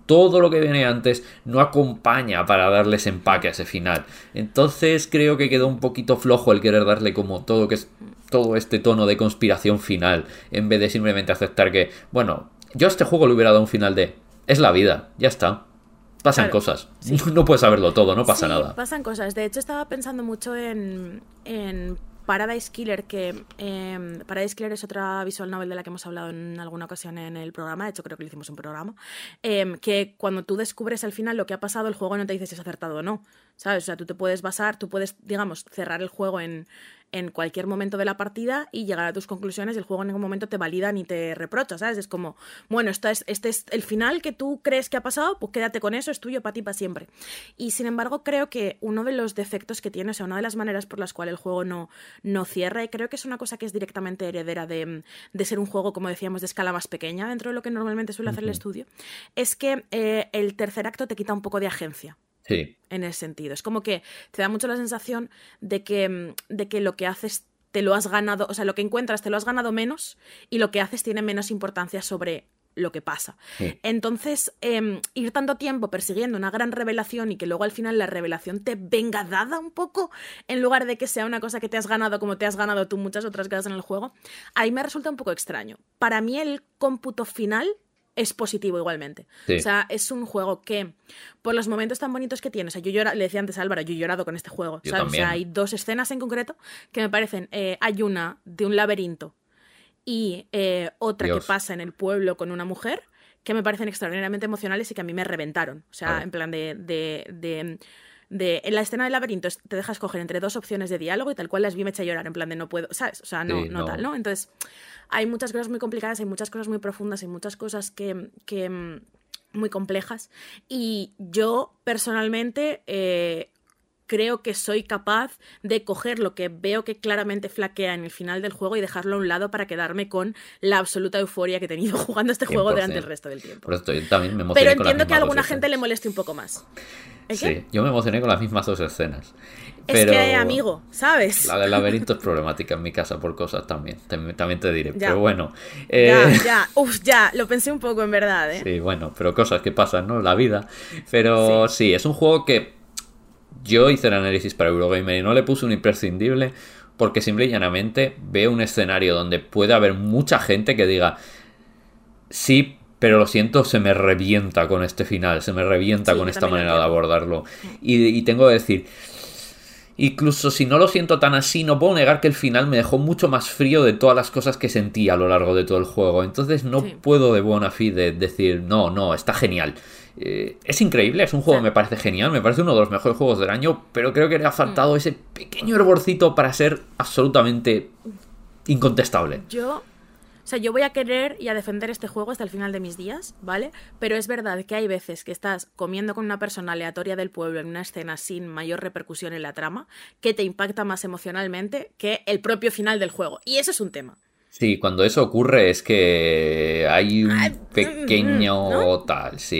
[SPEAKER 3] todo lo que viene antes no acompaña para darles empaque a ese final. Entonces creo que quedó un poquito flojo el querer darle como todo este tono de conspiración final, en vez de simplemente aceptar que, bueno, yo a este juego le hubiera dado un final de es la vida, ya está. Pasan cosas. Sí. No puedes saberlo todo, no pasa nada.
[SPEAKER 2] Pasan cosas. De hecho, estaba pensando mucho en Paradise Killer, que Paradise Killer es otra visual novel de la que hemos hablado en alguna ocasión en el programa. De hecho, creo que le hicimos un programa. Que cuando tú descubres al final lo que ha pasado, el juego no te dice si es acertado o no, ¿sabes? O sea, tú puedes, digamos, cerrar el juego en cualquier momento de la partida y llegar a tus conclusiones, y el juego en ningún momento te valida ni te reprocha, ¿sabes? Es como, bueno, este es el final que tú crees que ha pasado, pues quédate con eso, es tuyo para ti para siempre. Y sin embargo, creo que uno de los defectos que tiene, o sea, una de las maneras por las cuales el juego no cierra, y creo que es una cosa que es directamente heredera de ser un juego, como decíamos, de escala más pequeña dentro de lo que normalmente suele hacer el estudio, es que el tercer acto te quita un poco de agencia.
[SPEAKER 3] Sí.
[SPEAKER 2] En ese sentido. Es como que te da mucho la sensación de que lo que haces te lo has ganado, o sea, lo que encuentras te lo has ganado menos, y lo que haces tiene menos importancia sobre lo que pasa. Sí. Entonces, ir tanto tiempo persiguiendo una gran revelación y que luego al final la revelación te venga dada un poco, en lugar de que sea una cosa que te has ganado como te has ganado tú muchas otras cosas en el juego, ahí me resulta un poco extraño. Para mí el cómputo final es positivo igualmente. Sí. O sea, es un juego que, por los momentos tan bonitos que tiene, o sea, le decía antes a Álvaro, yo he llorado con este juego, ¿sabes? O sea, hay dos escenas en concreto que me parecen, hay una de un laberinto y otra que pasa en el pueblo con una mujer, que me parecen extraordinariamente emocionales y que a mí me reventaron. O sea, en plan en la escena del laberinto te dejas escoger entre dos opciones de diálogo y tal cual las vi me eché a llorar, en plan de no puedo, ¿sabes? O sea, no tal, ¿no? Entonces, hay muchas cosas muy complicadas, hay muchas cosas muy profundas, hay muchas cosas que muy complejas, y yo personalmente creo que soy capaz de coger lo que veo que claramente flaquea en el final del juego y dejarlo a un lado para quedarme con la absoluta euforia que he tenido jugando este juego durante el resto del tiempo.
[SPEAKER 3] Por esto yo también me emocioné.
[SPEAKER 2] Pero entiendo que a alguna gente le moleste un poco más.
[SPEAKER 3] Sí, yo me emocioné con las mismas dos escenas.
[SPEAKER 2] Pero es que, amigo, ¿sabes?
[SPEAKER 3] La del laberinto es problemática en mi casa por cosas también te diré. Ya. Pero bueno.
[SPEAKER 2] Ya, lo pensé un poco en verdad, ¿eh?
[SPEAKER 3] Sí, bueno, pero cosas que pasan, ¿no? La vida. Pero sí, es un juego que yo hice el análisis para Eurogamer y no le puse un imprescindible porque simple y llanamente veo un escenario donde puede haber mucha gente que diga sí, pero lo siento, se me revienta con este final, se me revienta con esta manera de abordarlo. Y tengo que decir, incluso si no lo siento tan así, no puedo negar que el final me dejó mucho más frío de todas las cosas que sentí a lo largo de todo el juego. Entonces no puedo de buena fide decir, no, está genial. Es increíble, es un juego que me parece genial, me parece uno de los mejores juegos del año, pero creo que le ha faltado ese pequeño hervorcito para ser absolutamente incontestable.
[SPEAKER 2] Yo voy a querer y a defender este juego hasta el final de mis días, ¿vale? Pero es verdad que hay veces que estás comiendo con una persona aleatoria del pueblo en una escena sin mayor repercusión en la trama, que te impacta más emocionalmente que el propio final del juego. Y eso es un tema.
[SPEAKER 3] Sí, cuando eso ocurre es que hay un pequeño
[SPEAKER 2] ¿no?
[SPEAKER 3] tal. Sí.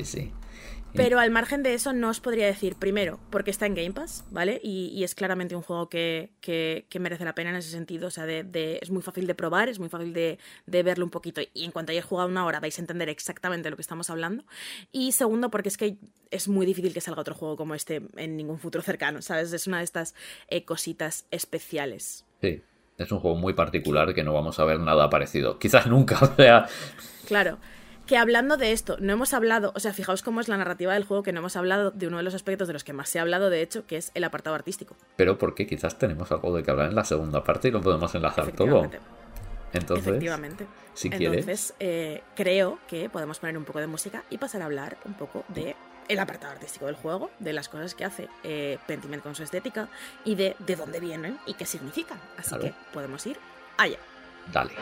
[SPEAKER 2] Pero al margen de eso no os podría decir, primero, porque está en Game Pass, ¿vale? Y es claramente un juego que merece la pena en ese sentido. O sea, es muy fácil de probar, es muy fácil de verlo un poquito. Y en cuanto hayáis jugado una hora vais a entender exactamente de lo que estamos hablando. Y segundo, porque es que es muy difícil que salga otro juego como este en ningún futuro cercano, ¿sabes? Es una de estas cositas especiales.
[SPEAKER 3] Sí, es un juego muy particular que no vamos a ver nada parecido. Quizás nunca, o sea...
[SPEAKER 2] Claro. Que hablando de esto, no hemos hablado, o sea, fijaos cómo es la narrativa del juego, que no hemos hablado de uno de los aspectos de los que más se ha hablado, de hecho, que es el apartado artístico.
[SPEAKER 3] Pero porque quizás tenemos algo de que hablar en la segunda parte y lo podemos enlazar todo. Entonces,
[SPEAKER 2] efectivamente.
[SPEAKER 3] Si quieres.
[SPEAKER 2] Entonces, creo que podemos poner un poco de música y pasar a hablar un poco de el apartado artístico del juego, de las cosas que hace Pentiment con su estética y de dónde vienen y qué significan. Así que podemos ir allá.
[SPEAKER 3] Dale.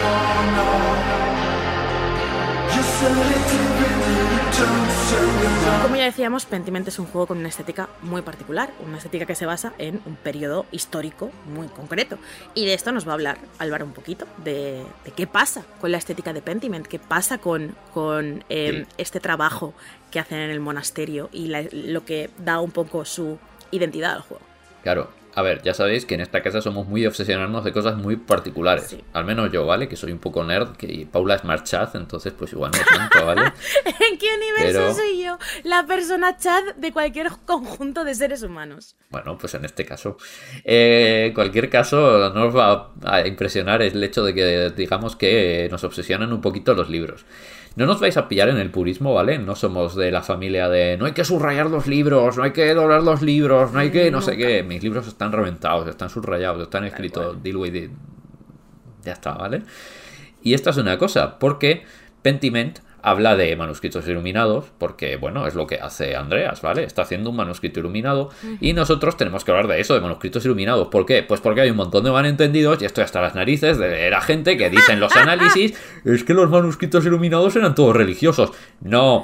[SPEAKER 4] Don't
[SPEAKER 2] Como ya decíamos, Pentiment es un juego con una estética muy particular, una estética que se basa en un periodo histórico muy concreto. Y de esto nos va a hablar Álvaro un poquito, de qué pasa con la estética de Pentiment, qué pasa con este trabajo que hacen en el monasterio y lo que da un poco su identidad al juego.
[SPEAKER 3] Claro. A ver, ya sabéis que en esta casa somos muy de obsesionarnos de cosas muy particulares. Sí. Al menos yo, ¿vale? Que soy un poco nerd, que Paula es más Chad, entonces pues igual no tanto, ¿vale?
[SPEAKER 2] ¿En qué universo soy yo? La persona Chad de cualquier conjunto de seres humanos.
[SPEAKER 3] Bueno, pues en este caso. Cualquier caso, no os va a impresionar el hecho de que digamos que nos obsesionan un poquito los libros. No nos vais a pillar en el purismo, ¿vale? No somos de la familia de no hay que subrayar los libros, no hay que doblar los libros, no hay que no sé qué. Mis libros están reventados, están subrayados, están escritos deal with it. Ya está, ¿vale? Y esta es una cosa, porque Pentiment habla de manuscritos iluminados, porque, bueno, es lo que hace Andreas, ¿vale? Está haciendo un manuscrito iluminado y nosotros tenemos que hablar de eso, de manuscritos iluminados. ¿Por qué? Pues porque hay un montón de malentendidos y estoy hasta las narices de la gente que dice en los análisis es que los manuscritos iluminados eran todos religiosos. No.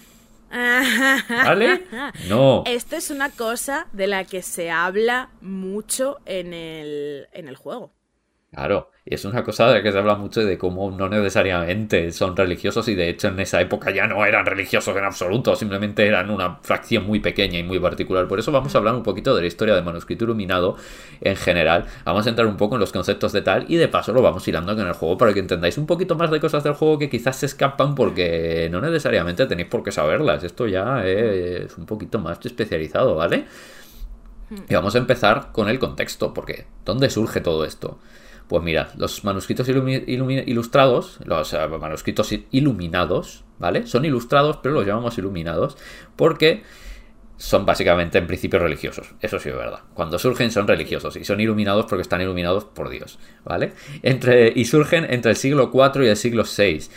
[SPEAKER 3] ¿Vale? No.
[SPEAKER 2] Esto es una cosa de la que se habla mucho en el juego.
[SPEAKER 3] Claro, y es una cosa de la que se habla mucho de cómo no necesariamente son religiosos y de hecho en esa época ya no eran religiosos en absoluto, simplemente eran una fracción muy pequeña y muy particular. Por eso vamos a hablar un poquito de la historia del manuscrito iluminado en general. Vamos a entrar un poco en los conceptos de tal y de paso lo vamos hilando con el juego para que entendáis un poquito más de cosas del juego que quizás se escapan porque no necesariamente tenéis por qué saberlas. Esto ya es un poquito más especializado, ¿vale? Y vamos a empezar con el contexto, porque ¿dónde surge todo esto? Pues mirad, los manuscritos ilustrados, los manuscritos iluminados, ¿vale? Son ilustrados, pero los llamamos iluminados porque son básicamente en principio religiosos. Eso sí es verdad. Cuando surgen son religiosos y son iluminados porque están iluminados por Dios, ¿vale? Y surgen entre el siglo IV y el siglo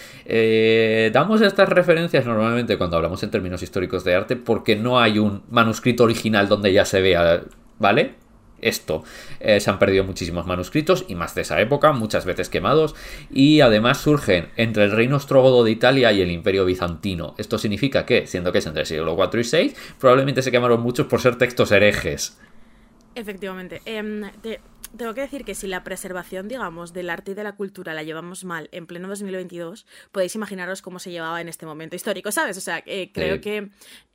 [SPEAKER 3] VI. Damos estas referencias normalmente cuando hablamos en términos históricos de arte porque no hay un manuscrito original donde ya se vea, ¿vale? Esto, se han perdido muchísimos manuscritos y más de esa época, muchas veces quemados, y además surgen entre el reino ostrogodo de Italia y el imperio bizantino. Esto significa que, siendo que es entre el siglo IV y VI, probablemente se quemaron muchos por ser textos herejes.
[SPEAKER 2] Efectivamente. Tengo que decir que si la preservación, digamos, del arte y de la cultura la llevamos mal en pleno 2022, podéis imaginaros cómo se llevaba en este momento histórico, ¿sabes? O sea, creo que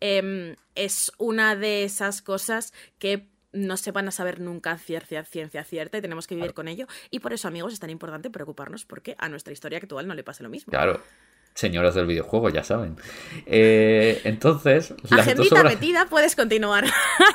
[SPEAKER 2] es una de esas cosas que no se van a saber nunca ciencia cierta y tenemos que vivir con ello. Y por eso, amigos, es tan importante preocuparnos porque a nuestra historia actual no le pase lo mismo.
[SPEAKER 3] Claro. Señoras del videojuego, ya saben. Entonces...
[SPEAKER 2] Agendita metida, puedes continuar.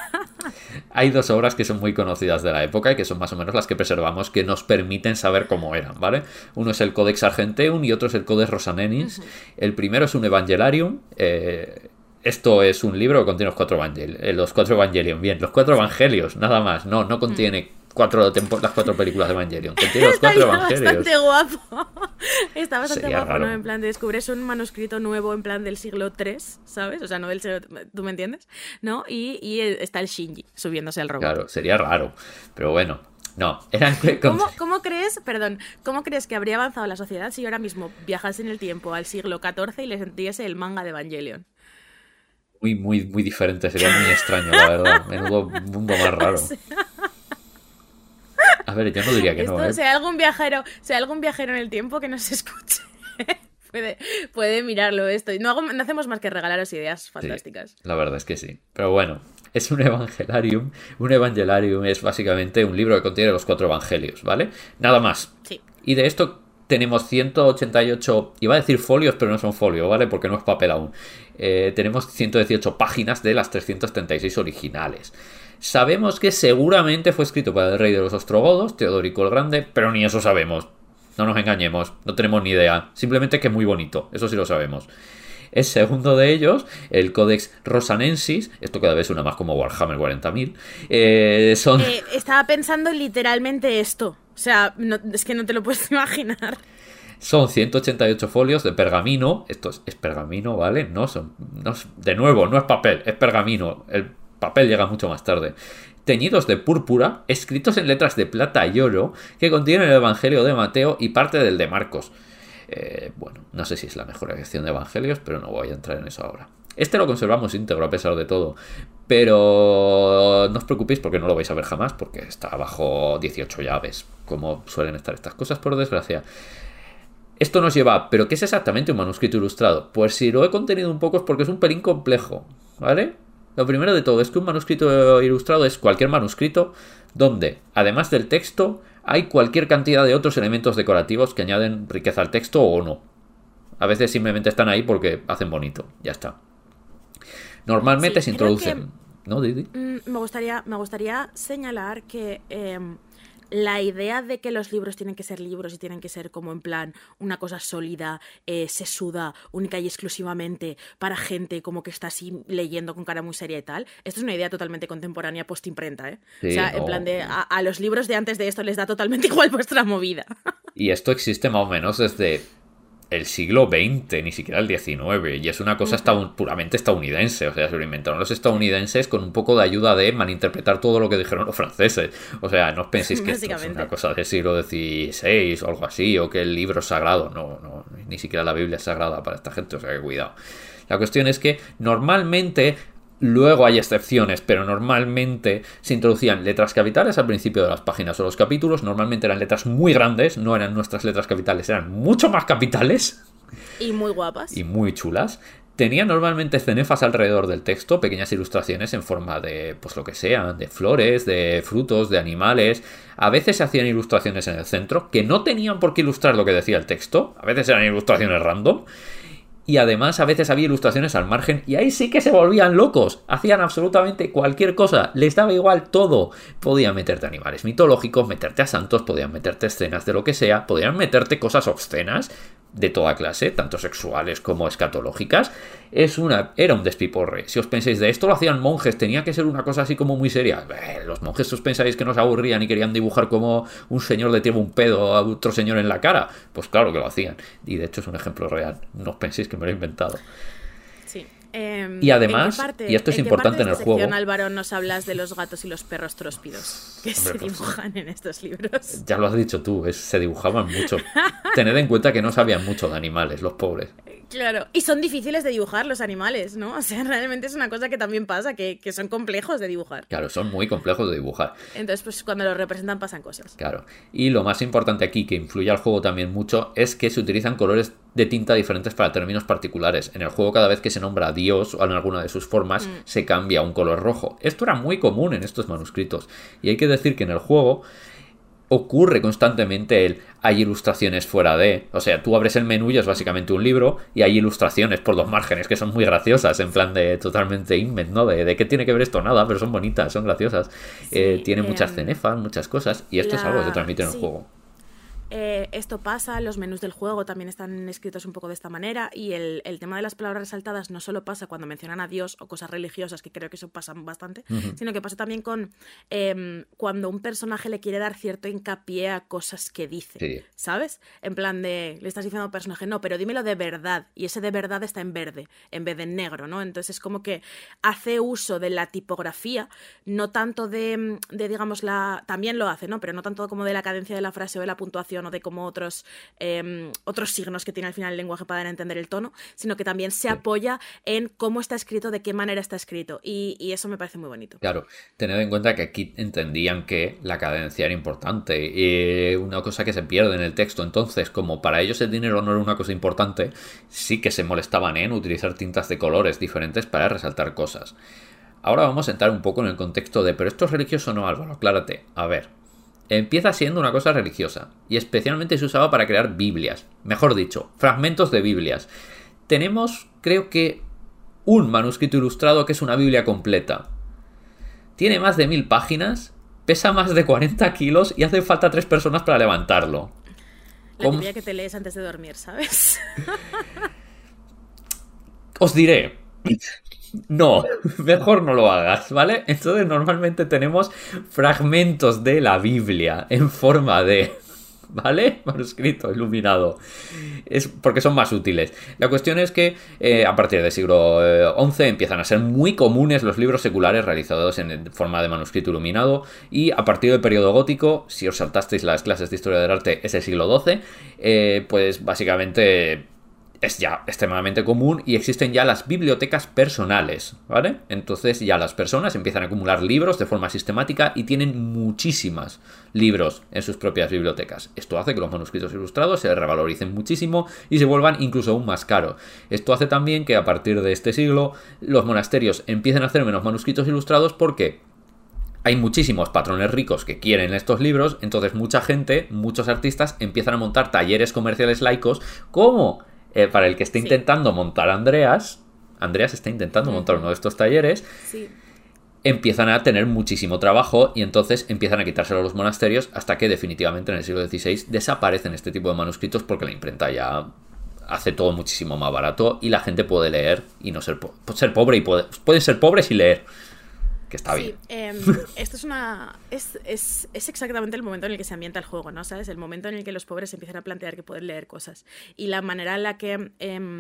[SPEAKER 3] Hay dos obras que son muy conocidas de la época y que son más o menos las que preservamos, que nos permiten saber cómo eran, ¿vale? Uno es el Codex Argenteum y otro es el Codex Rosanenis. El primero es un Evangeliarium. Esto es un libro que contiene los cuatro Evangelion. Bien, los cuatro Evangelios, nada más. No contiene las cuatro películas de Evangelion. Contiene los cuatro Evangelios.
[SPEAKER 2] Bastante guapo. Está bastante
[SPEAKER 3] Sería
[SPEAKER 2] guapo,
[SPEAKER 3] raro.
[SPEAKER 2] ¿no? En plan, descubres un manuscrito nuevo en plan del siglo III, ¿sabes? O sea, no del siglo... ¿Tú me entiendes? ¿No? Y está el Shinji subiéndose al robot.
[SPEAKER 3] Claro, sería raro. Pero bueno, no.
[SPEAKER 2] ¿Cómo crees que habría avanzado la sociedad si ahora mismo viajase en el tiempo al siglo XIV y les entendiese el manga de Evangelion?
[SPEAKER 3] Muy, muy, muy diferente. Sería muy extraño, la verdad. Menudo mundo más raro. A ver, yo no diría que no, ¿eh?
[SPEAKER 2] Si hay algún viajero en el tiempo que nos escuche, puede mirarlo esto. Y no hacemos más que regalaros ideas fantásticas.
[SPEAKER 3] Sí, la verdad es que sí. Pero bueno, es un Evangeliarium. Un Evangeliarium es básicamente un libro que contiene los cuatro evangelios, ¿vale? Nada más.
[SPEAKER 2] Sí.
[SPEAKER 3] Y de esto tenemos 188, iba a decir folios, pero no son folios, ¿vale? Porque no es papel aún. Tenemos 118 páginas de las 336 originales. Sabemos que seguramente fue escrito para el rey de los ostrogodos, Teodorico el Grande, pero ni eso sabemos. No nos engañemos, no tenemos ni idea. Simplemente que es muy bonito, eso sí lo sabemos. El segundo de ellos, el Codex Rosanensis, esto cada vez suena más como Warhammer 40.000,
[SPEAKER 2] estaba pensando literalmente esto. O sea, es que no te lo puedes imaginar.
[SPEAKER 3] Son 188 folios de pergamino. Esto es pergamino, ¿vale? De nuevo, no es papel, es pergamino. El papel llega mucho más tarde. Teñidos de púrpura, escritos en letras de plata y oro, que contienen el Evangelio de Mateo y parte del de Marcos. Bueno, no sé si es la mejor edición de Evangelios, pero no voy a entrar en eso ahora. Este lo conservamos íntegro a pesar de todo. Pero no os preocupéis porque no lo vais a ver jamás, porque está bajo 18 llaves, como suelen estar estas cosas, por desgracia. Esto nos lleva, ¿pero qué es exactamente un manuscrito ilustrado? Pues si lo he contenido un poco es porque es un pelín complejo, ¿vale? Lo primero de todo es que un manuscrito ilustrado es cualquier manuscrito donde, además del texto, hay cualquier cantidad de otros elementos decorativos que añaden riqueza al texto o no. A veces simplemente están ahí porque hacen bonito, ya está. Normalmente se introducen... ¿No, Didi?
[SPEAKER 2] Me gustaría señalar que la idea de que los libros tienen que ser libros y tienen que ser como en plan una cosa sólida, sesuda, única y exclusivamente para gente como que está así leyendo con cara muy seria y tal, esto es una idea totalmente contemporánea post-imprenta, ¿eh?
[SPEAKER 3] Sí,
[SPEAKER 2] o sea, en plan de a los libros de antes de esto les da totalmente igual vuestra movida.
[SPEAKER 3] Y esto existe más o menos desde el siglo XX, ni siquiera el XIX, y es una cosa puramente estadounidense. O sea, se lo inventaron los estadounidenses con un poco de ayuda de malinterpretar todo lo que dijeron los franceses. O sea, no os penséis que esto es una cosa del siglo XVI o algo así, o que el libro es sagrado. No, ni siquiera la Biblia es sagrada para esta gente, o sea que cuidado. La cuestión es que normalmente... Luego hay excepciones, pero normalmente se introducían letras capitales al principio de las páginas o los capítulos. Normalmente eran letras muy grandes, no eran nuestras letras capitales, eran mucho más capitales.
[SPEAKER 2] Y muy guapas.
[SPEAKER 3] Y muy chulas. Tenían normalmente cenefas alrededor del texto, pequeñas ilustraciones en forma de, pues lo que sea, de flores, de frutos, de animales. A veces se hacían ilustraciones en el centro, que no tenían por qué ilustrar lo que decía el texto. A veces eran ilustraciones random. Y además a veces había ilustraciones al margen y ahí sí que se volvían locos. Hacían absolutamente cualquier cosa. Les daba igual todo. Podían meterte animales mitológicos, meterte a santos, podían meterte escenas de lo que sea, podían meterte cosas obscenas de toda clase, tanto sexuales como escatológicas. Era un despiporre. Si os pensáis de esto lo hacían monjes, tenía que ser una cosa así como muy seria. Los monjes, os pensáis que nos aburrían y querían dibujar como un señor le tira un pedo a otro señor en la cara. Pues claro que lo hacían. Y de hecho es un ejemplo real. No os penséis que me lo he inventado.
[SPEAKER 2] Sí.
[SPEAKER 3] Y además, y esto es importante en el juego.
[SPEAKER 2] Álvaro, nos hablas de los gatos y los perros tróspidos que se dibujan en estos libros.
[SPEAKER 3] Ya lo has dicho tú, se dibujaban mucho. Tened en cuenta que no sabían mucho de animales, los pobres.
[SPEAKER 2] Claro, y son difíciles de dibujar los animales, ¿no? O sea, realmente es una cosa que también pasa, que son complejos de dibujar.
[SPEAKER 3] Claro, son muy complejos de dibujar.
[SPEAKER 2] Entonces, pues cuando los representan pasan cosas.
[SPEAKER 3] Claro, y lo más importante aquí, que influye al juego también mucho, es que se utilizan colores de tinta diferentes para términos particulares. En el juego, cada vez que se nombra a Dios o en alguna de sus formas, se cambia a un color rojo. Esto era muy común en estos manuscritos. Y hay que decir que en el juego ocurre constantemente hay ilustraciones fuera de... O sea, tú abres el menú y es básicamente un libro y hay ilustraciones por los márgenes que son muy graciosas, en plan de totalmente invent, ¿no? De qué tiene que ver esto, nada, pero son bonitas, son graciosas. Sí, tiene muchas cenefas, muchas cosas, y esto es algo que se transmite en el juego.
[SPEAKER 2] Esto pasa, los menús del juego también están escritos un poco de esta manera, y el tema de las palabras resaltadas no solo pasa cuando mencionan a Dios o cosas religiosas, que creo que eso pasa bastante, sino que pasa también con cuando un personaje le quiere dar cierto hincapié a cosas que dice, ¿sabes? En plan de, le estás diciendo a un personaje, no, pero dímelo de verdad, y ese de verdad está en verde, en vez de en negro, ¿no? Entonces es como que hace uso de la tipografía, no tanto de digamos, también lo hace, ¿no? Pero no tanto como de la cadencia de la frase o de la puntuación o de como otros signos que tiene al final el lenguaje para dar a entender el tono, sino que también se apoya en cómo está escrito, de qué manera está escrito, y eso me parece muy bonito.
[SPEAKER 3] Claro, tened en cuenta que aquí entendían que la cadencia era importante, una cosa que se pierde en el texto. Entonces, como para ellos el dinero no era una cosa importante, sí que se molestaban en utilizar tintas de colores diferentes para resaltar cosas. Ahora vamos a entrar un poco en el contexto de, ¿pero esto es religioso o no, Álvaro? Aclárate. A ver, empieza siendo una cosa religiosa, y especialmente se usaba para crear Biblias, mejor dicho, fragmentos de Biblias. Tenemos, creo que, un manuscrito ilustrado que es una Biblia completa. Tiene más de 1000 páginas, pesa más de 40 kilos y hace falta 3 personas para levantarlo.
[SPEAKER 2] La Biblia que te lees antes de dormir, ¿sabes?
[SPEAKER 3] Os diré... No, mejor no lo hagas, ¿vale? Entonces normalmente tenemos fragmentos de la Biblia en forma de... ¿Vale? Manuscrito iluminado. Es porque son más útiles. La cuestión es que a partir del siglo XI empiezan a ser muy comunes los libros seculares realizados en forma de manuscrito iluminado, y a partir del periodo gótico, si os saltasteis las clases de historia del arte, es el siglo XII, pues básicamente es ya extremadamente común y existen ya las bibliotecas personales, ¿vale? Entonces ya las personas empiezan a acumular libros de forma sistemática y tienen muchísimos libros en sus propias bibliotecas. Esto hace que los manuscritos ilustrados se revaloricen muchísimo y se vuelvan incluso aún más caros. Esto hace también que a partir de este siglo los monasterios empiecen a hacer menos manuscritos ilustrados porque hay muchísimos patrones ricos que quieren estos libros, entonces mucha gente, muchos artistas empiezan a montar talleres comerciales laicos como para el que está intentando montar Andreas está intentando montar uno de estos talleres, empiezan a tener muchísimo trabajo y entonces empiezan a quitárselo a los monasterios hasta que definitivamente en el siglo XVI desaparecen este tipo de manuscritos porque la imprenta ya hace todo muchísimo más barato y la gente puede leer y no ser pobre y pueden ser pobres y leer. Que está bien.
[SPEAKER 2] Esto es exactamente el momento en el que se ambienta el juego, ¿no? ¿Sabes? El momento en el que los pobres empiezan a plantear que pueden leer cosas. Y la manera en la que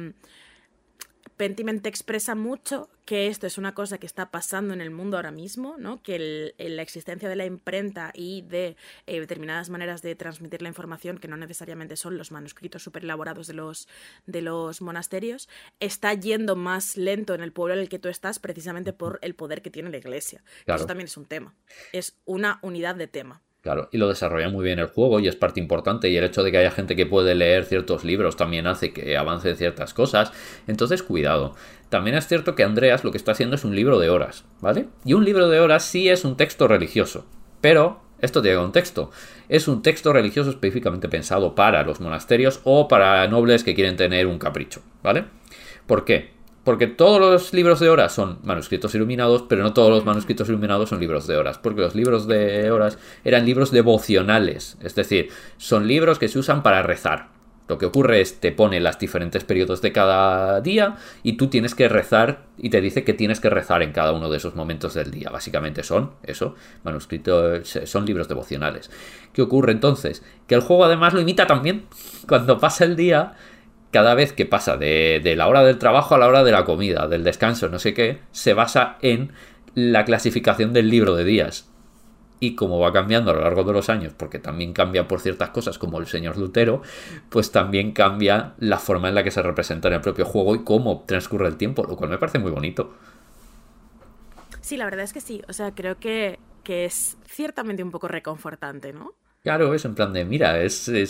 [SPEAKER 2] Pentiment expresa mucho que esto es una cosa que está pasando en el mundo ahora mismo, ¿no? Que la existencia de la imprenta y de determinadas maneras de transmitir la información, que no necesariamente son los manuscritos súper elaborados de los monasterios, está yendo más lento en el pueblo en el que tú estás precisamente por el poder que tiene la iglesia. Claro. Eso también es un tema. Es una unidad de tema.
[SPEAKER 3] Claro, y lo desarrolla muy bien el juego y es parte importante, y el hecho de que haya gente que puede leer ciertos libros también hace que avancen ciertas cosas. Entonces, cuidado. También es cierto que Andreas lo que está haciendo es un libro de horas, ¿vale? Y un libro de horas sí es un texto religioso, pero esto tiene contexto. Es un texto religioso específicamente pensado para los monasterios o para nobles que quieren tener un capricho, ¿vale? ¿Por qué? Porque todos los libros de horas son manuscritos iluminados, pero no todos los manuscritos iluminados son libros de horas, porque los libros de horas eran libros devocionales, es decir, son libros que se usan para rezar. Lo que ocurre es te pone los diferentes periodos de cada día y tú tienes que rezar y te dice que tienes que rezar en cada uno de esos momentos del día. Básicamente son eso, manuscritos, son libros devocionales. ¿Qué ocurre entonces? Que el juego además lo imita también. Cuando pasa el día, cada vez que pasa de la hora del trabajo a la hora de la comida, del descanso, no sé qué, se basa en la clasificación del libro de días. Y como va cambiando a lo largo de los años, porque también cambia por ciertas cosas como el señor Lutero, pues también cambia la forma en la que se representa en el propio juego y cómo transcurre el tiempo, lo cual me parece muy bonito.
[SPEAKER 2] Sí, la verdad es que sí. O sea, creo que es ciertamente un poco reconfortante, ¿no?
[SPEAKER 3] Claro, es en plan de, mira,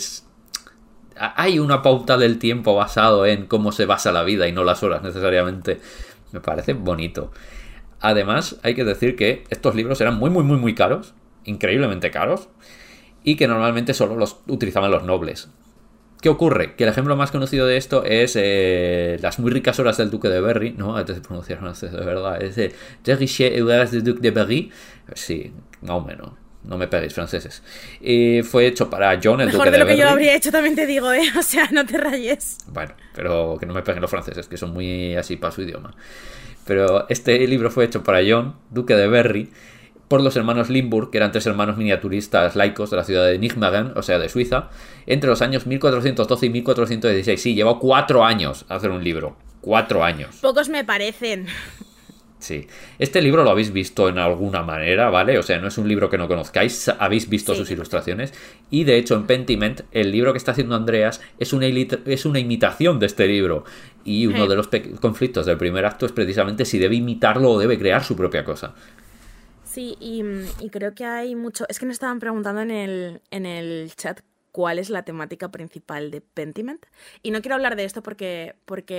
[SPEAKER 3] hay una pauta del tiempo basado en cómo se basa la vida y no las horas necesariamente. Me parece bonito. Además, hay que decir que estos libros eran muy, muy, muy, muy caros, increíblemente caros, y que normalmente solo los utilizaban los nobles. ¿Qué ocurre? Que el ejemplo más conocido de esto es Las muy ricas horas del duque de Berry, ¿no? Antes de pronunciar francés de verdad, es de Les riches horas du duc de Berry. Sí, más o menos. No me peguéis, franceses. Y fue hecho para John, el duque de Berry. Mejor de lo que yo
[SPEAKER 2] habría hecho, también te digo, ¿eh? O sea, no te rayes.
[SPEAKER 3] Bueno, pero que no me peguen los franceses, que son muy así para su idioma. Pero este libro fue hecho para John, duque de Berry, por los hermanos Limburg, que eran 3 hermanos miniaturistas laicos de la ciudad de Nijmegen, o sea, de Suiza, entre los años 1412 y 1416. Sí, llevó 4 años hacer un libro. 4 años.
[SPEAKER 2] Pocos me parecen.
[SPEAKER 3] Sí. Este libro lo habéis visto en alguna manera, ¿vale? O sea, no es un libro que no conozcáis, habéis visto sus ilustraciones. Y de hecho, en Pentiment, el libro que está haciendo Andreas es una imitación de este libro. Y uno de los conflictos del primer acto es precisamente si debe imitarlo o debe crear su propia cosa.
[SPEAKER 2] Sí, y creo que hay mucho... Es que nos estaban preguntando en el chat cuál es la temática principal de Pentiment. Y no quiero hablar de esto porque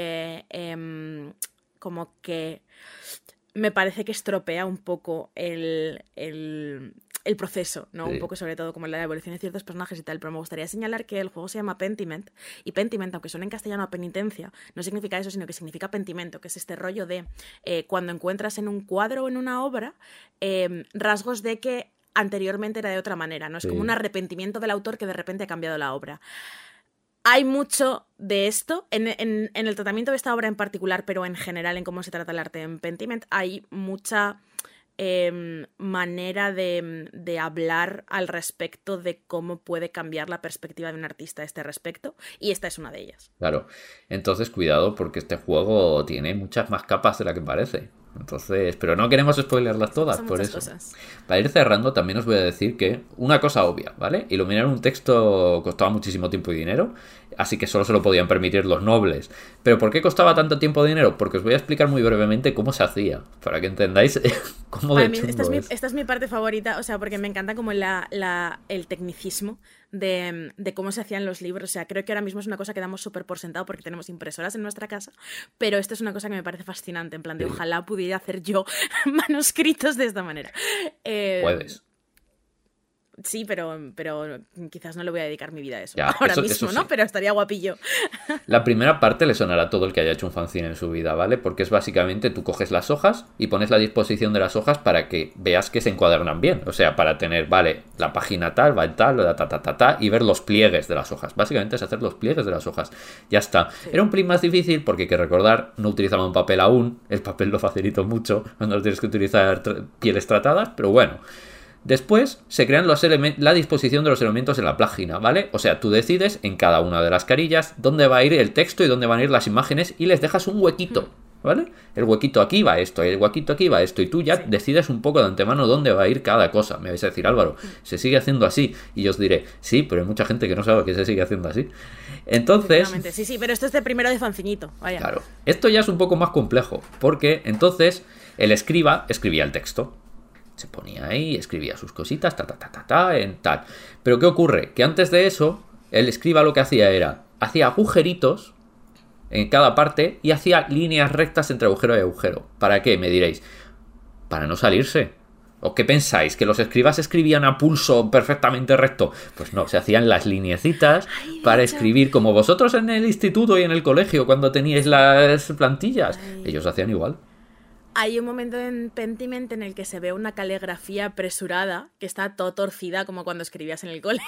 [SPEAKER 2] como que me parece que estropea un poco el proceso, ¿no? Sí. Un poco sobre todo como la evolución de ciertos personajes y tal, pero me gustaría señalar que el juego se llama Pentiment, y Pentiment, aunque suene en castellano a penitencia, no significa eso, sino que significa pentimento, que es este rollo de cuando encuentras en un cuadro o en una obra rasgos de que anteriormente era de otra manera, ¿no? Es como un arrepentimiento del autor que de repente ha cambiado la obra. Hay mucho de esto en el tratamiento de esta obra en particular, pero en general en cómo se trata el arte en Pentiment hay mucha manera de hablar al respecto de cómo puede cambiar la perspectiva de un artista a este respecto, y esta es una de ellas.
[SPEAKER 3] Claro, entonces cuidado porque este juego tiene muchas más capas de la que parece. Entonces, pero no queremos spoilerlas todas, son por eso. Cosas. Para ir cerrando, también os voy a decir que una cosa obvia, ¿vale? Iluminar un texto costaba muchísimo tiempo y dinero. así que solo se lo podían permitir los nobles. ¿Pero por qué costaba tanto tiempo de dinero? Porque os voy a explicar muy brevemente cómo se hacía, para que entendáis cómo de chungo
[SPEAKER 2] esta es mi parte favorita, o sea, porque me encanta como el tecnicismo de cómo se hacían los libros. O sea, creo que ahora mismo es una cosa que damos súper por sentado porque tenemos impresoras en nuestra casa, pero esto es una cosa que me parece fascinante, en plan de ojalá pudiera hacer yo manuscritos de esta manera.
[SPEAKER 3] Puedes.
[SPEAKER 2] Sí, pero quizás no le voy a dedicar mi vida a eso
[SPEAKER 3] Ya,
[SPEAKER 2] ahora
[SPEAKER 3] eso
[SPEAKER 2] mismo,
[SPEAKER 3] sí.
[SPEAKER 2] ¿no? Pero estaría guapillo.
[SPEAKER 3] La primera parte le sonará a todo el que haya hecho un fanzine en su vida, ¿vale? Porque es básicamente tú coges las hojas y pones la disposición de las hojas para que veas que se encuadran bien. O sea, para tener, vale, la página tal, va en tal, y ver los pliegues de las hojas. Básicamente es hacer los pliegues de las hojas. Ya está. Sí. Era un pelín más difícil porque hay que recordar, no utilizaban papel aún. El papel lo facilitó mucho cuando tienes que utilizar pieles tratadas, pero bueno. Después se crean la disposición de los elementos en la página, ¿vale? O sea, tú decides en cada una de las carillas dónde va a ir el texto y dónde van a ir las imágenes y les dejas un huequito, ¿vale? El huequito aquí va esto, el huequito aquí va esto y tú ya decides un poco de antemano dónde va a ir cada cosa. Me vais a decir, Álvaro, se sigue haciendo así y yo os diré, sí, pero hay mucha gente que no sabe que se sigue haciendo así. Entonces...
[SPEAKER 2] Sí, pero esto es de primero de fancinito, vaya.
[SPEAKER 3] Claro, esto ya es un poco más complejo porque entonces el escriba escribía el texto. Se ponía ahí, escribía sus cositas, en tal. Pero ¿qué ocurre? Que antes de eso, el escriba lo que hacía agujeritos en cada parte y hacía líneas rectas entre agujero y agujero. ¿Para qué? Me diréis. Para no salirse. ¿O qué pensáis? ¿Que los escribas escribían a pulso perfectamente recto? Pues no, se hacían las lineecitas para escribir como vosotros en el instituto y en el colegio cuando teníais las plantillas. Ellos hacían igual.
[SPEAKER 2] Hay un momento en Pentiment en el que se ve una caligrafía apresurada que está todo torcida como cuando escribías en el cole.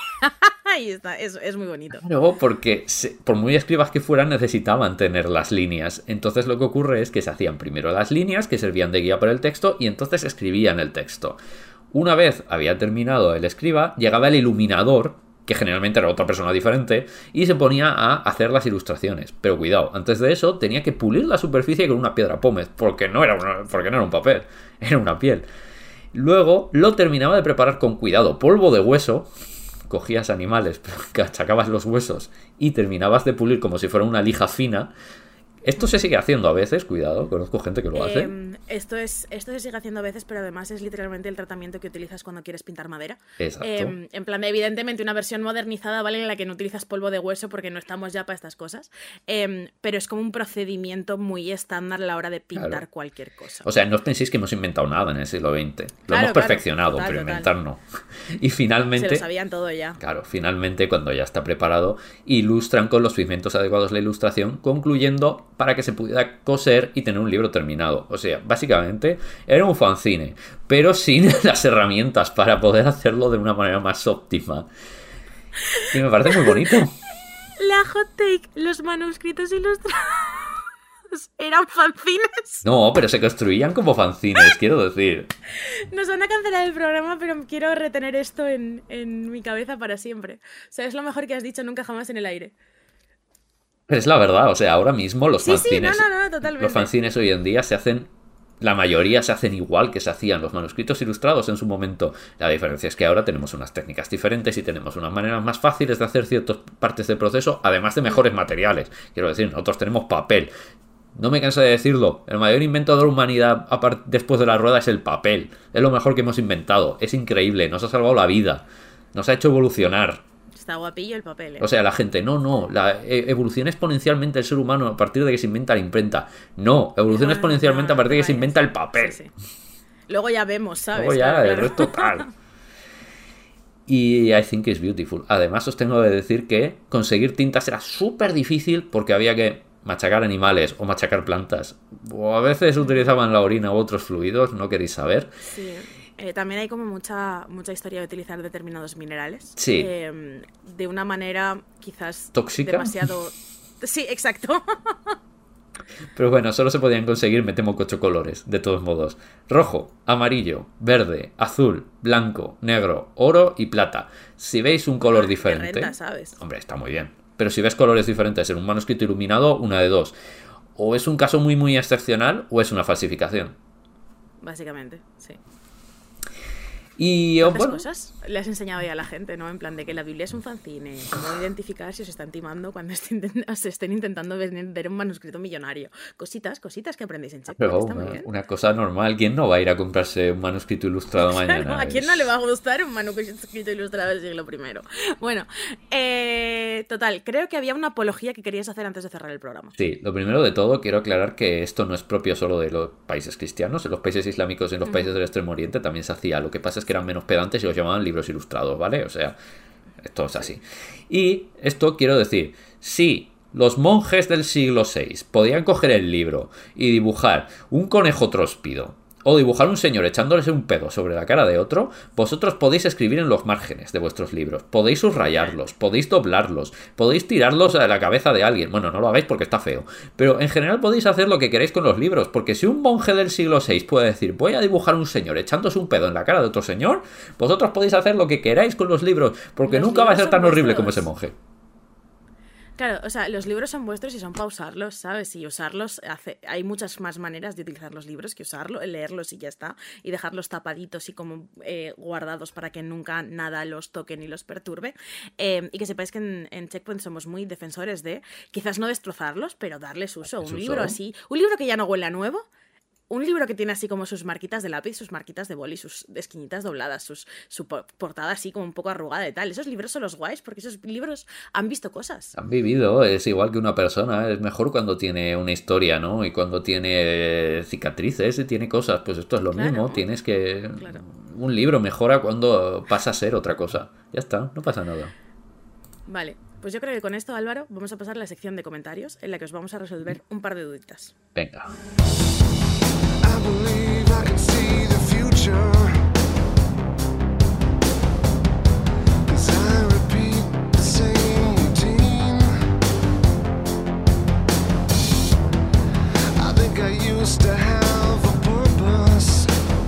[SPEAKER 2] Y es muy bonito.
[SPEAKER 3] Claro, porque por muy escribas que fueran necesitaban tener las líneas. Entonces lo que ocurre es que se hacían primero las líneas que servían de guía para el texto y entonces escribían el texto. Una vez había terminado el escriba, llegaba el iluminador, que generalmente era otra persona diferente, y se ponía a hacer las ilustraciones. Pero cuidado, antes de eso tenía que pulir la superficie con una piedra pómez, porque no era un papel, era una piel. Luego lo terminaba de preparar con cuidado, polvo de hueso, cogías animales, achacabas los huesos y terminabas de pulir como si fuera una lija fina. Esto se sigue haciendo a veces, cuidado, conozco gente que lo hace.
[SPEAKER 2] Esto se sigue haciendo a veces, pero además es literalmente el tratamiento que utilizas cuando quieres pintar madera.
[SPEAKER 3] Exacto.
[SPEAKER 2] En plan, evidentemente una versión modernizada, ¿vale? En la que no utilizas polvo de hueso porque no estamos ya para estas cosas. Pero es como un procedimiento muy estándar a la hora de pintar cualquier cosa.
[SPEAKER 3] O sea, no os penséis que hemos inventado nada en el siglo XX. Lo hemos perfeccionado, total, pero inventar no. Y finalmente...
[SPEAKER 2] Se lo sabían todo ya.
[SPEAKER 3] Claro, finalmente cuando ya está preparado, ilustran con los pigmentos adecuados la ilustración, concluyendo para que se pudiera coser y tener un libro terminado. O sea, básicamente era un fanzine, pero sin las herramientas para poder hacerlo de una manera más óptima. Y me parece muy bonito.
[SPEAKER 2] La hot take, los manuscritos ilustrados eran fanzines.
[SPEAKER 3] No, pero se construían como fanzines, quiero decir.
[SPEAKER 2] Nos van a cancelar el programa, pero quiero retener esto en mi cabeza para siempre. O sea, es lo mejor que has dicho nunca jamás en el aire.
[SPEAKER 3] Pero es la verdad, o sea, ahora mismo los fanzines,
[SPEAKER 2] totalmente.
[SPEAKER 3] Los fanzines hoy en día se hacen, la mayoría se hacen igual que se hacían los manuscritos ilustrados en su momento. La diferencia es que ahora tenemos unas técnicas diferentes y tenemos unas maneras más fáciles de hacer ciertas partes del proceso, además de mejores materiales. Quiero decir, nosotros tenemos papel. No me canso de decirlo, el mayor invento de la humanidad después de la rueda es el papel. Es lo mejor que hemos inventado, es increíble, nos ha salvado la vida, nos ha hecho evolucionar.
[SPEAKER 2] Está guapillo el papel, ¿eh?
[SPEAKER 3] O sea, la gente, no, la evoluciona exponencialmente el ser humano a partir de que se inventa la imprenta. No, evoluciona exponencialmente a partir de que se inventa el papel.
[SPEAKER 2] Sí. Luego ya vemos, ¿sabes?
[SPEAKER 3] Luego ya, el resto tal. Y I think it's beautiful. Además, os tengo que decir que conseguir tintas era súper difícil porque había que machacar animales o machacar plantas. O a veces utilizaban la orina u otros fluidos, no queréis saber.
[SPEAKER 2] Sí. También hay como mucha historia de utilizar determinados minerales.
[SPEAKER 3] Sí.
[SPEAKER 2] De una manera quizás...
[SPEAKER 3] ¿Tóxica?
[SPEAKER 2] Demasiado... Sí, exacto.
[SPEAKER 3] Pero bueno, solo se podían conseguir, me temo, 8 colores, de todos modos. Rojo, amarillo, verde, azul, blanco, negro, oro y plata. Si veis un color diferente...
[SPEAKER 2] Renta, ¿sabes?
[SPEAKER 3] Hombre, está muy bien. Pero si ves colores diferentes en un manuscrito iluminado, una de dos. O es un caso muy, muy excepcional o es una falsificación.
[SPEAKER 2] Básicamente, sí.
[SPEAKER 3] Y
[SPEAKER 2] ¿Cuántas
[SPEAKER 3] bueno,
[SPEAKER 2] cosas le has enseñado ya a la gente, ¿no? En plan de que la Biblia es un fanzine, cómo identificar si os están timando cuando se estén intentando vender un manuscrito millonario. Cositas que aprendéis en Checkpoint,
[SPEAKER 3] pero
[SPEAKER 2] está muy bien.
[SPEAKER 3] una cosa normal, ¿quién no va a ir a comprarse un manuscrito ilustrado mañana?
[SPEAKER 2] Claro, ¿a quién no le va a gustar un manuscrito ilustrado del siglo I? Bueno, total, creo que había una apología que querías hacer antes de cerrar el programa.
[SPEAKER 3] Sí, lo primero de todo, quiero aclarar que esto no es propio solo de los países cristianos. En los países islámicos y en los países del Extremo Oriente también se hacía. Lo que pasa es que eran menos pedantes y los llamaban libros ilustrados, ¿vale? O sea, esto es así. Y esto quiero decir, si los monjes del siglo VI podían coger el libro y dibujar un conejo tróspido o dibujar un señor echándole un pedo sobre la cara de otro, vosotros podéis escribir en los márgenes de vuestros libros, podéis subrayarlos, podéis doblarlos, podéis tirarlos a la cabeza de alguien. Bueno, no lo hagáis porque está feo, pero en general podéis hacer lo que queráis con los libros, porque si un monje del siglo VI puede decir voy a dibujar un señor echándose un pedo en la cara de otro señor, vosotros podéis hacer lo que queráis con los libros, porque nunca va a ser tan horrible como ese monje.
[SPEAKER 2] Claro, o sea, los libros son vuestros y son para usarlos, ¿sabes? Y usarlos, hay muchas más maneras de utilizar los libros que leerlos y ya está, y dejarlos tapaditos y como guardados para que nunca nada los toque ni los perturbe. Y que sepáis que en Checkpoint somos muy defensores de, quizás no destrozarlos, pero darles uso. Un libro así, un libro que ya no huele a nuevo, un libro que tiene así como sus marquitas de lápiz, sus marquitas de boli, sus esquinitas dobladas, su portada así como un poco arrugada y tal. Esos libros son los guays porque esos libros han visto cosas.
[SPEAKER 3] Han vivido, es igual que una persona, es mejor cuando tiene una historia, ¿no? Y cuando tiene cicatrices y tiene cosas, pues esto es lo mismo, tienes que... Claro. Un libro mejora cuando pasa a ser otra cosa. Ya está, no pasa nada.
[SPEAKER 2] Vale, pues yo creo que con esto, Álvaro, vamos a pasar a la sección de comentarios en la que os vamos a resolver un par de duditas.
[SPEAKER 3] Venga.
[SPEAKER 4] I believe I can see the future, 'cause I repeat the same routine. I think I used to have a purpose,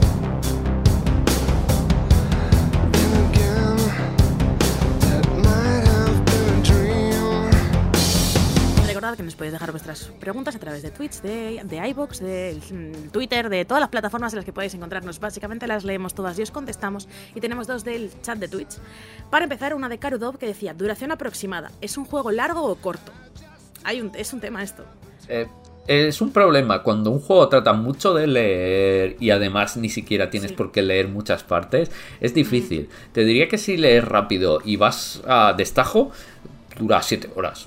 [SPEAKER 4] then again that might have been a dream.
[SPEAKER 2] Recordad que nos podéis dejar vuestras preguntas a través de Twitch, de iVoox, de Twitter, de todas las plataformas en las que podéis encontrarnos. Básicamente las leemos todas y os contestamos. Y tenemos dos del chat de Twitch. Para empezar, una de Karudov que decía: duración aproximada, ¿es un juego largo o corto? Es un tema esto.
[SPEAKER 3] Es un problema cuando un juego trata mucho de leer y además ni siquiera tienes por qué leer muchas partes. Es difícil. Te diría que si lees rápido y vas a destajo, dura 7 horas.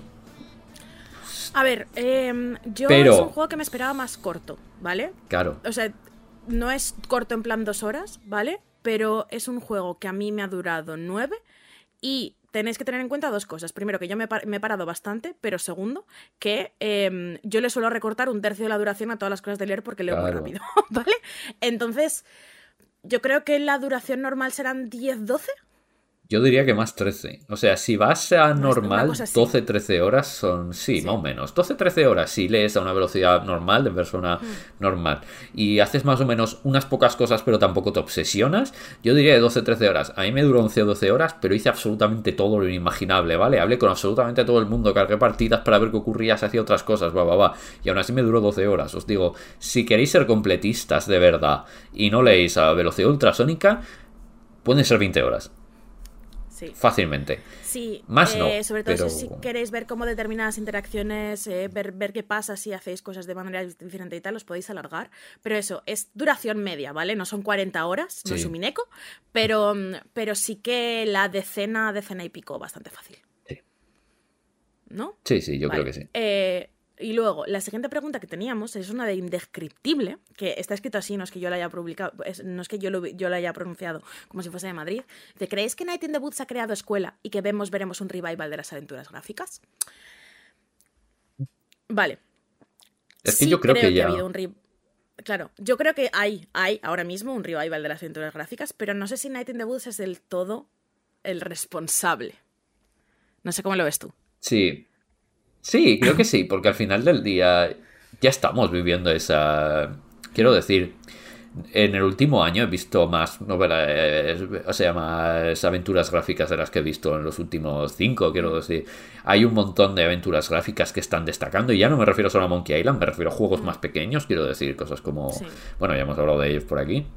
[SPEAKER 2] A ver, yo es un juego que me esperaba más corto, ¿vale?
[SPEAKER 3] Claro.
[SPEAKER 2] O sea, no es corto en plan 2 horas, ¿vale? Pero es un juego que a mí me ha durado 9 y tenéis que tener en cuenta dos cosas. Primero, que yo me he parado bastante, pero segundo, que yo le suelo recortar 1/3 de la duración a todas las cosas de leer porque leo muy rápido, ¿vale? Entonces, yo creo que la duración normal serán 10-12.
[SPEAKER 3] Yo diría que más 13. O sea, si vas a normal, 12-13 horas son... Sí, más o menos. 12-13 horas si lees a una velocidad normal, de persona normal. Y haces más o menos unas pocas cosas, pero tampoco te obsesionas. Yo diría de 12-13 horas. A mí me duró 11 o 12 horas, pero hice absolutamente todo lo inimaginable, ¿vale? Hablé con absolutamente todo el mundo, cargué partidas para ver qué ocurría, se hacía otras cosas, Y aún así me duró 12 horas. Os digo, si queréis ser completistas de verdad y no leéis a velocidad ultrasónica, pueden ser 20 horas.
[SPEAKER 2] Sí.
[SPEAKER 3] Fácilmente.
[SPEAKER 2] Sí,
[SPEAKER 3] más no.
[SPEAKER 2] Sobre todo
[SPEAKER 3] pero...
[SPEAKER 2] si queréis ver cómo determinadas interacciones, ver qué pasa si hacéis cosas de manera diferente y tal, os podéis alargar. Pero eso, es duración media, ¿vale? No son 40 horas, no es un mineco, pero sí que la decena y pico, bastante fácil.
[SPEAKER 3] Sí.
[SPEAKER 2] ¿No?
[SPEAKER 3] Sí, yo creo que sí.
[SPEAKER 2] Y luego, la siguiente pregunta que teníamos es una de Indescriptible, que está escrito así, no es que yo la haya publicado, no es que yo la haya pronunciado como si fuese de Madrid. ¿Creéis que Night in the Woods ha creado escuela y que veremos un revival de las aventuras gráficas? Vale.
[SPEAKER 3] Es que yo creo que ya...
[SPEAKER 2] Claro, yo creo que hay ahora mismo un revival de las aventuras gráficas, pero no sé si Night in the Woods es del todo el responsable. No sé cómo lo ves tú.
[SPEAKER 3] Sí, creo que sí, porque al final del día ya estamos viviendo esa... Quiero decir, en el último año he visto más novelas, o sea, más aventuras gráficas de las que he visto en los últimos 5, quiero decir. Hay un montón de aventuras gráficas que están destacando, y ya no me refiero solo a Monkey Island, me refiero a juegos más pequeños, quiero decir, cosas como... Bueno, ya hemos hablado de ellos por aquí.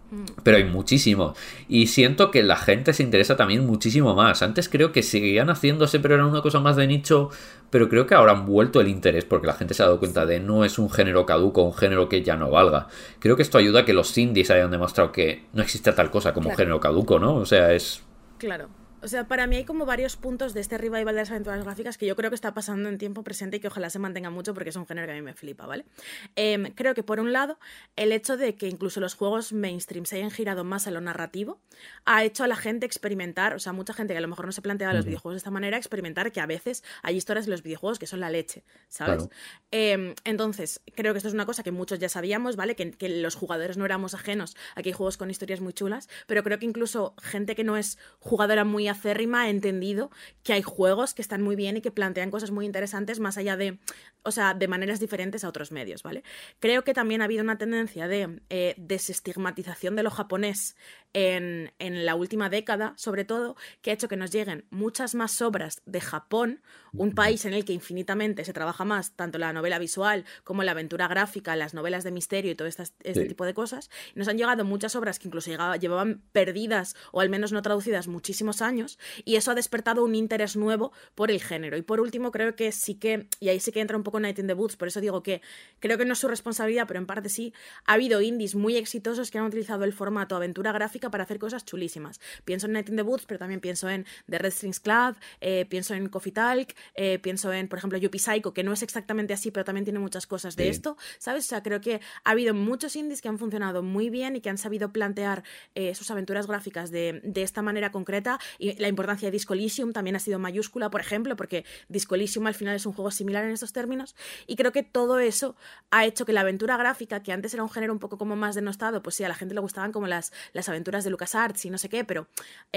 [SPEAKER 3] Pero hay muchísimos. Y siento que la gente se interesa también muchísimo más. Antes creo que seguían haciéndose, pero era una cosa más de nicho. Pero creo que ahora han vuelto el interés porque la gente se ha dado cuenta de no es un género caduco, un género que ya no valga. Creo que esto ayuda a que los indies hayan demostrado que no existe tal cosa como un género caduco, ¿no? O sea, es...
[SPEAKER 2] Claro. O sea, para mí hay como varios puntos de este revival de las aventuras gráficas que yo creo que está pasando en tiempo presente y que ojalá se mantenga mucho porque es un género que a mí me flipa, ¿vale? Creo que por un lado, el hecho de que incluso los juegos mainstream se hayan girado más a lo narrativo ha hecho a la gente experimentar, o sea, mucha gente que a lo mejor no se planteaba los videojuegos de esta manera, experimentar que a veces hay historias en los videojuegos que son la leche, ¿sabes? Claro. Entonces, creo que esto es una cosa que muchos ya sabíamos, ¿vale? Que los jugadores no éramos ajenos a que hay juegos con historias muy chulas, pero creo que incluso gente que no es jugadora muy acérrima ha entendido que hay juegos que están muy bien y que plantean cosas muy interesantes más allá de, o sea, de maneras diferentes a otros medios, ¿vale? Creo que también ha habido una tendencia de desestigmatización de lo japonés en la última década, sobre todo, que ha hecho que nos lleguen muchas más obras de Japón, un país en el que infinitamente se trabaja más tanto la novela visual como la aventura gráfica, las novelas de misterio y todo este tipo de cosas. Nos han llegado muchas obras que incluso llevaban perdidas o al menos no traducidas muchísimos años, y eso ha despertado un interés nuevo por el género. Y por último, creo que sí que, y ahí sí que entra un poco Night in the Woods, por eso digo que creo que no es su responsabilidad, pero en parte sí, ha habido indies muy exitosos que han utilizado el formato aventura gráfica para hacer cosas chulísimas. Pienso en Night in the Woods, pero también pienso en The Red Strings Club, pienso en Coffee Talk, pienso en, por ejemplo, Yuppie Psycho, que no es exactamente así, pero también tiene muchas cosas de esto, ¿sabes? O sea, creo que ha habido muchos indies que han funcionado muy bien y que han sabido plantear sus aventuras gráficas de esta manera concreta, y la importancia de Disco Elysium también ha sido mayúscula, por ejemplo, porque Disco Elysium al final es un juego similar en estos términos, y creo que todo eso ha hecho que la aventura gráfica, que antes era un género un poco como más denostado, pues sí, a la gente le gustaban como las aventuras de LucasArts y no sé qué, pero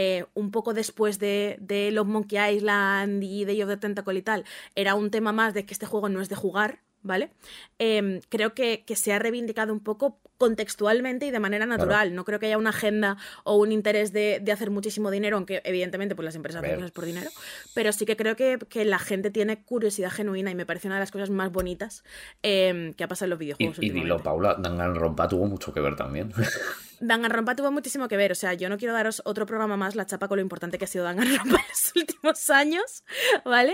[SPEAKER 2] un poco después de Love Monkey Island y Day of the Tentacle y tal, era un tema más de que este juego no es de jugar, ¿vale? Creo que se ha reivindicado un poco contextualmente y de manera natural. Claro. No creo que haya una agenda o un interés de hacer muchísimo dinero, aunque evidentemente pues las empresas hacen cosas por dinero, pero sí que creo que la gente tiene curiosidad genuina y me parece una de las cosas más bonitas que ha pasado en los videojuegos.
[SPEAKER 3] Y dilo, Paula, Danganronpa tuvo mucho que ver también.
[SPEAKER 2] Danganronpa tuvo muchísimo que ver, o sea, yo no quiero daros otro programa más la chapa con lo importante que ha sido Danganronpa en los últimos años, ¿vale?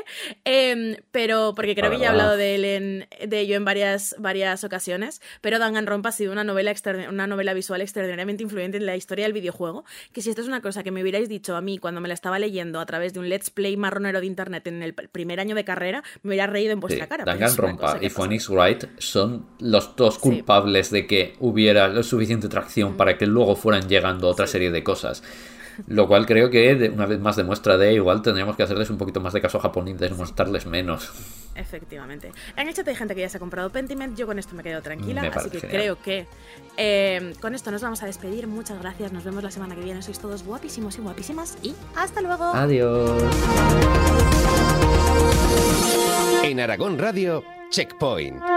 [SPEAKER 2] Pero porque creo que ya he hablado de ello en varias ocasiones, pero Danganronpa ha sido una novela visual extraordinariamente influyente en la historia del videojuego, que si esto es una cosa que me hubierais dicho a mí cuando me la estaba leyendo a través de un let's play marronero de internet en el primer año de carrera, me hubiera reído en vuestra cara.
[SPEAKER 3] Danganronpa y Phoenix Wright son los dos culpables de que hubiera lo suficiente tracción para que luego fueran llegando otra serie de cosas. Lo cual creo que una vez más demuestra de igual tendríamos que hacerles un poquito más de caso a Japón y demostrarles menos.
[SPEAKER 2] Efectivamente. En el chat hay gente que ya se ha comprado Pentiment, yo con esto me quedo tranquila, así que
[SPEAKER 3] genial.
[SPEAKER 2] creo que con esto nos vamos a despedir. Muchas gracias, nos vemos la semana que viene, sois todos guapísimos y guapísimas y ¡hasta luego!
[SPEAKER 3] Adiós.
[SPEAKER 1] En Aragón Radio, Checkpoint.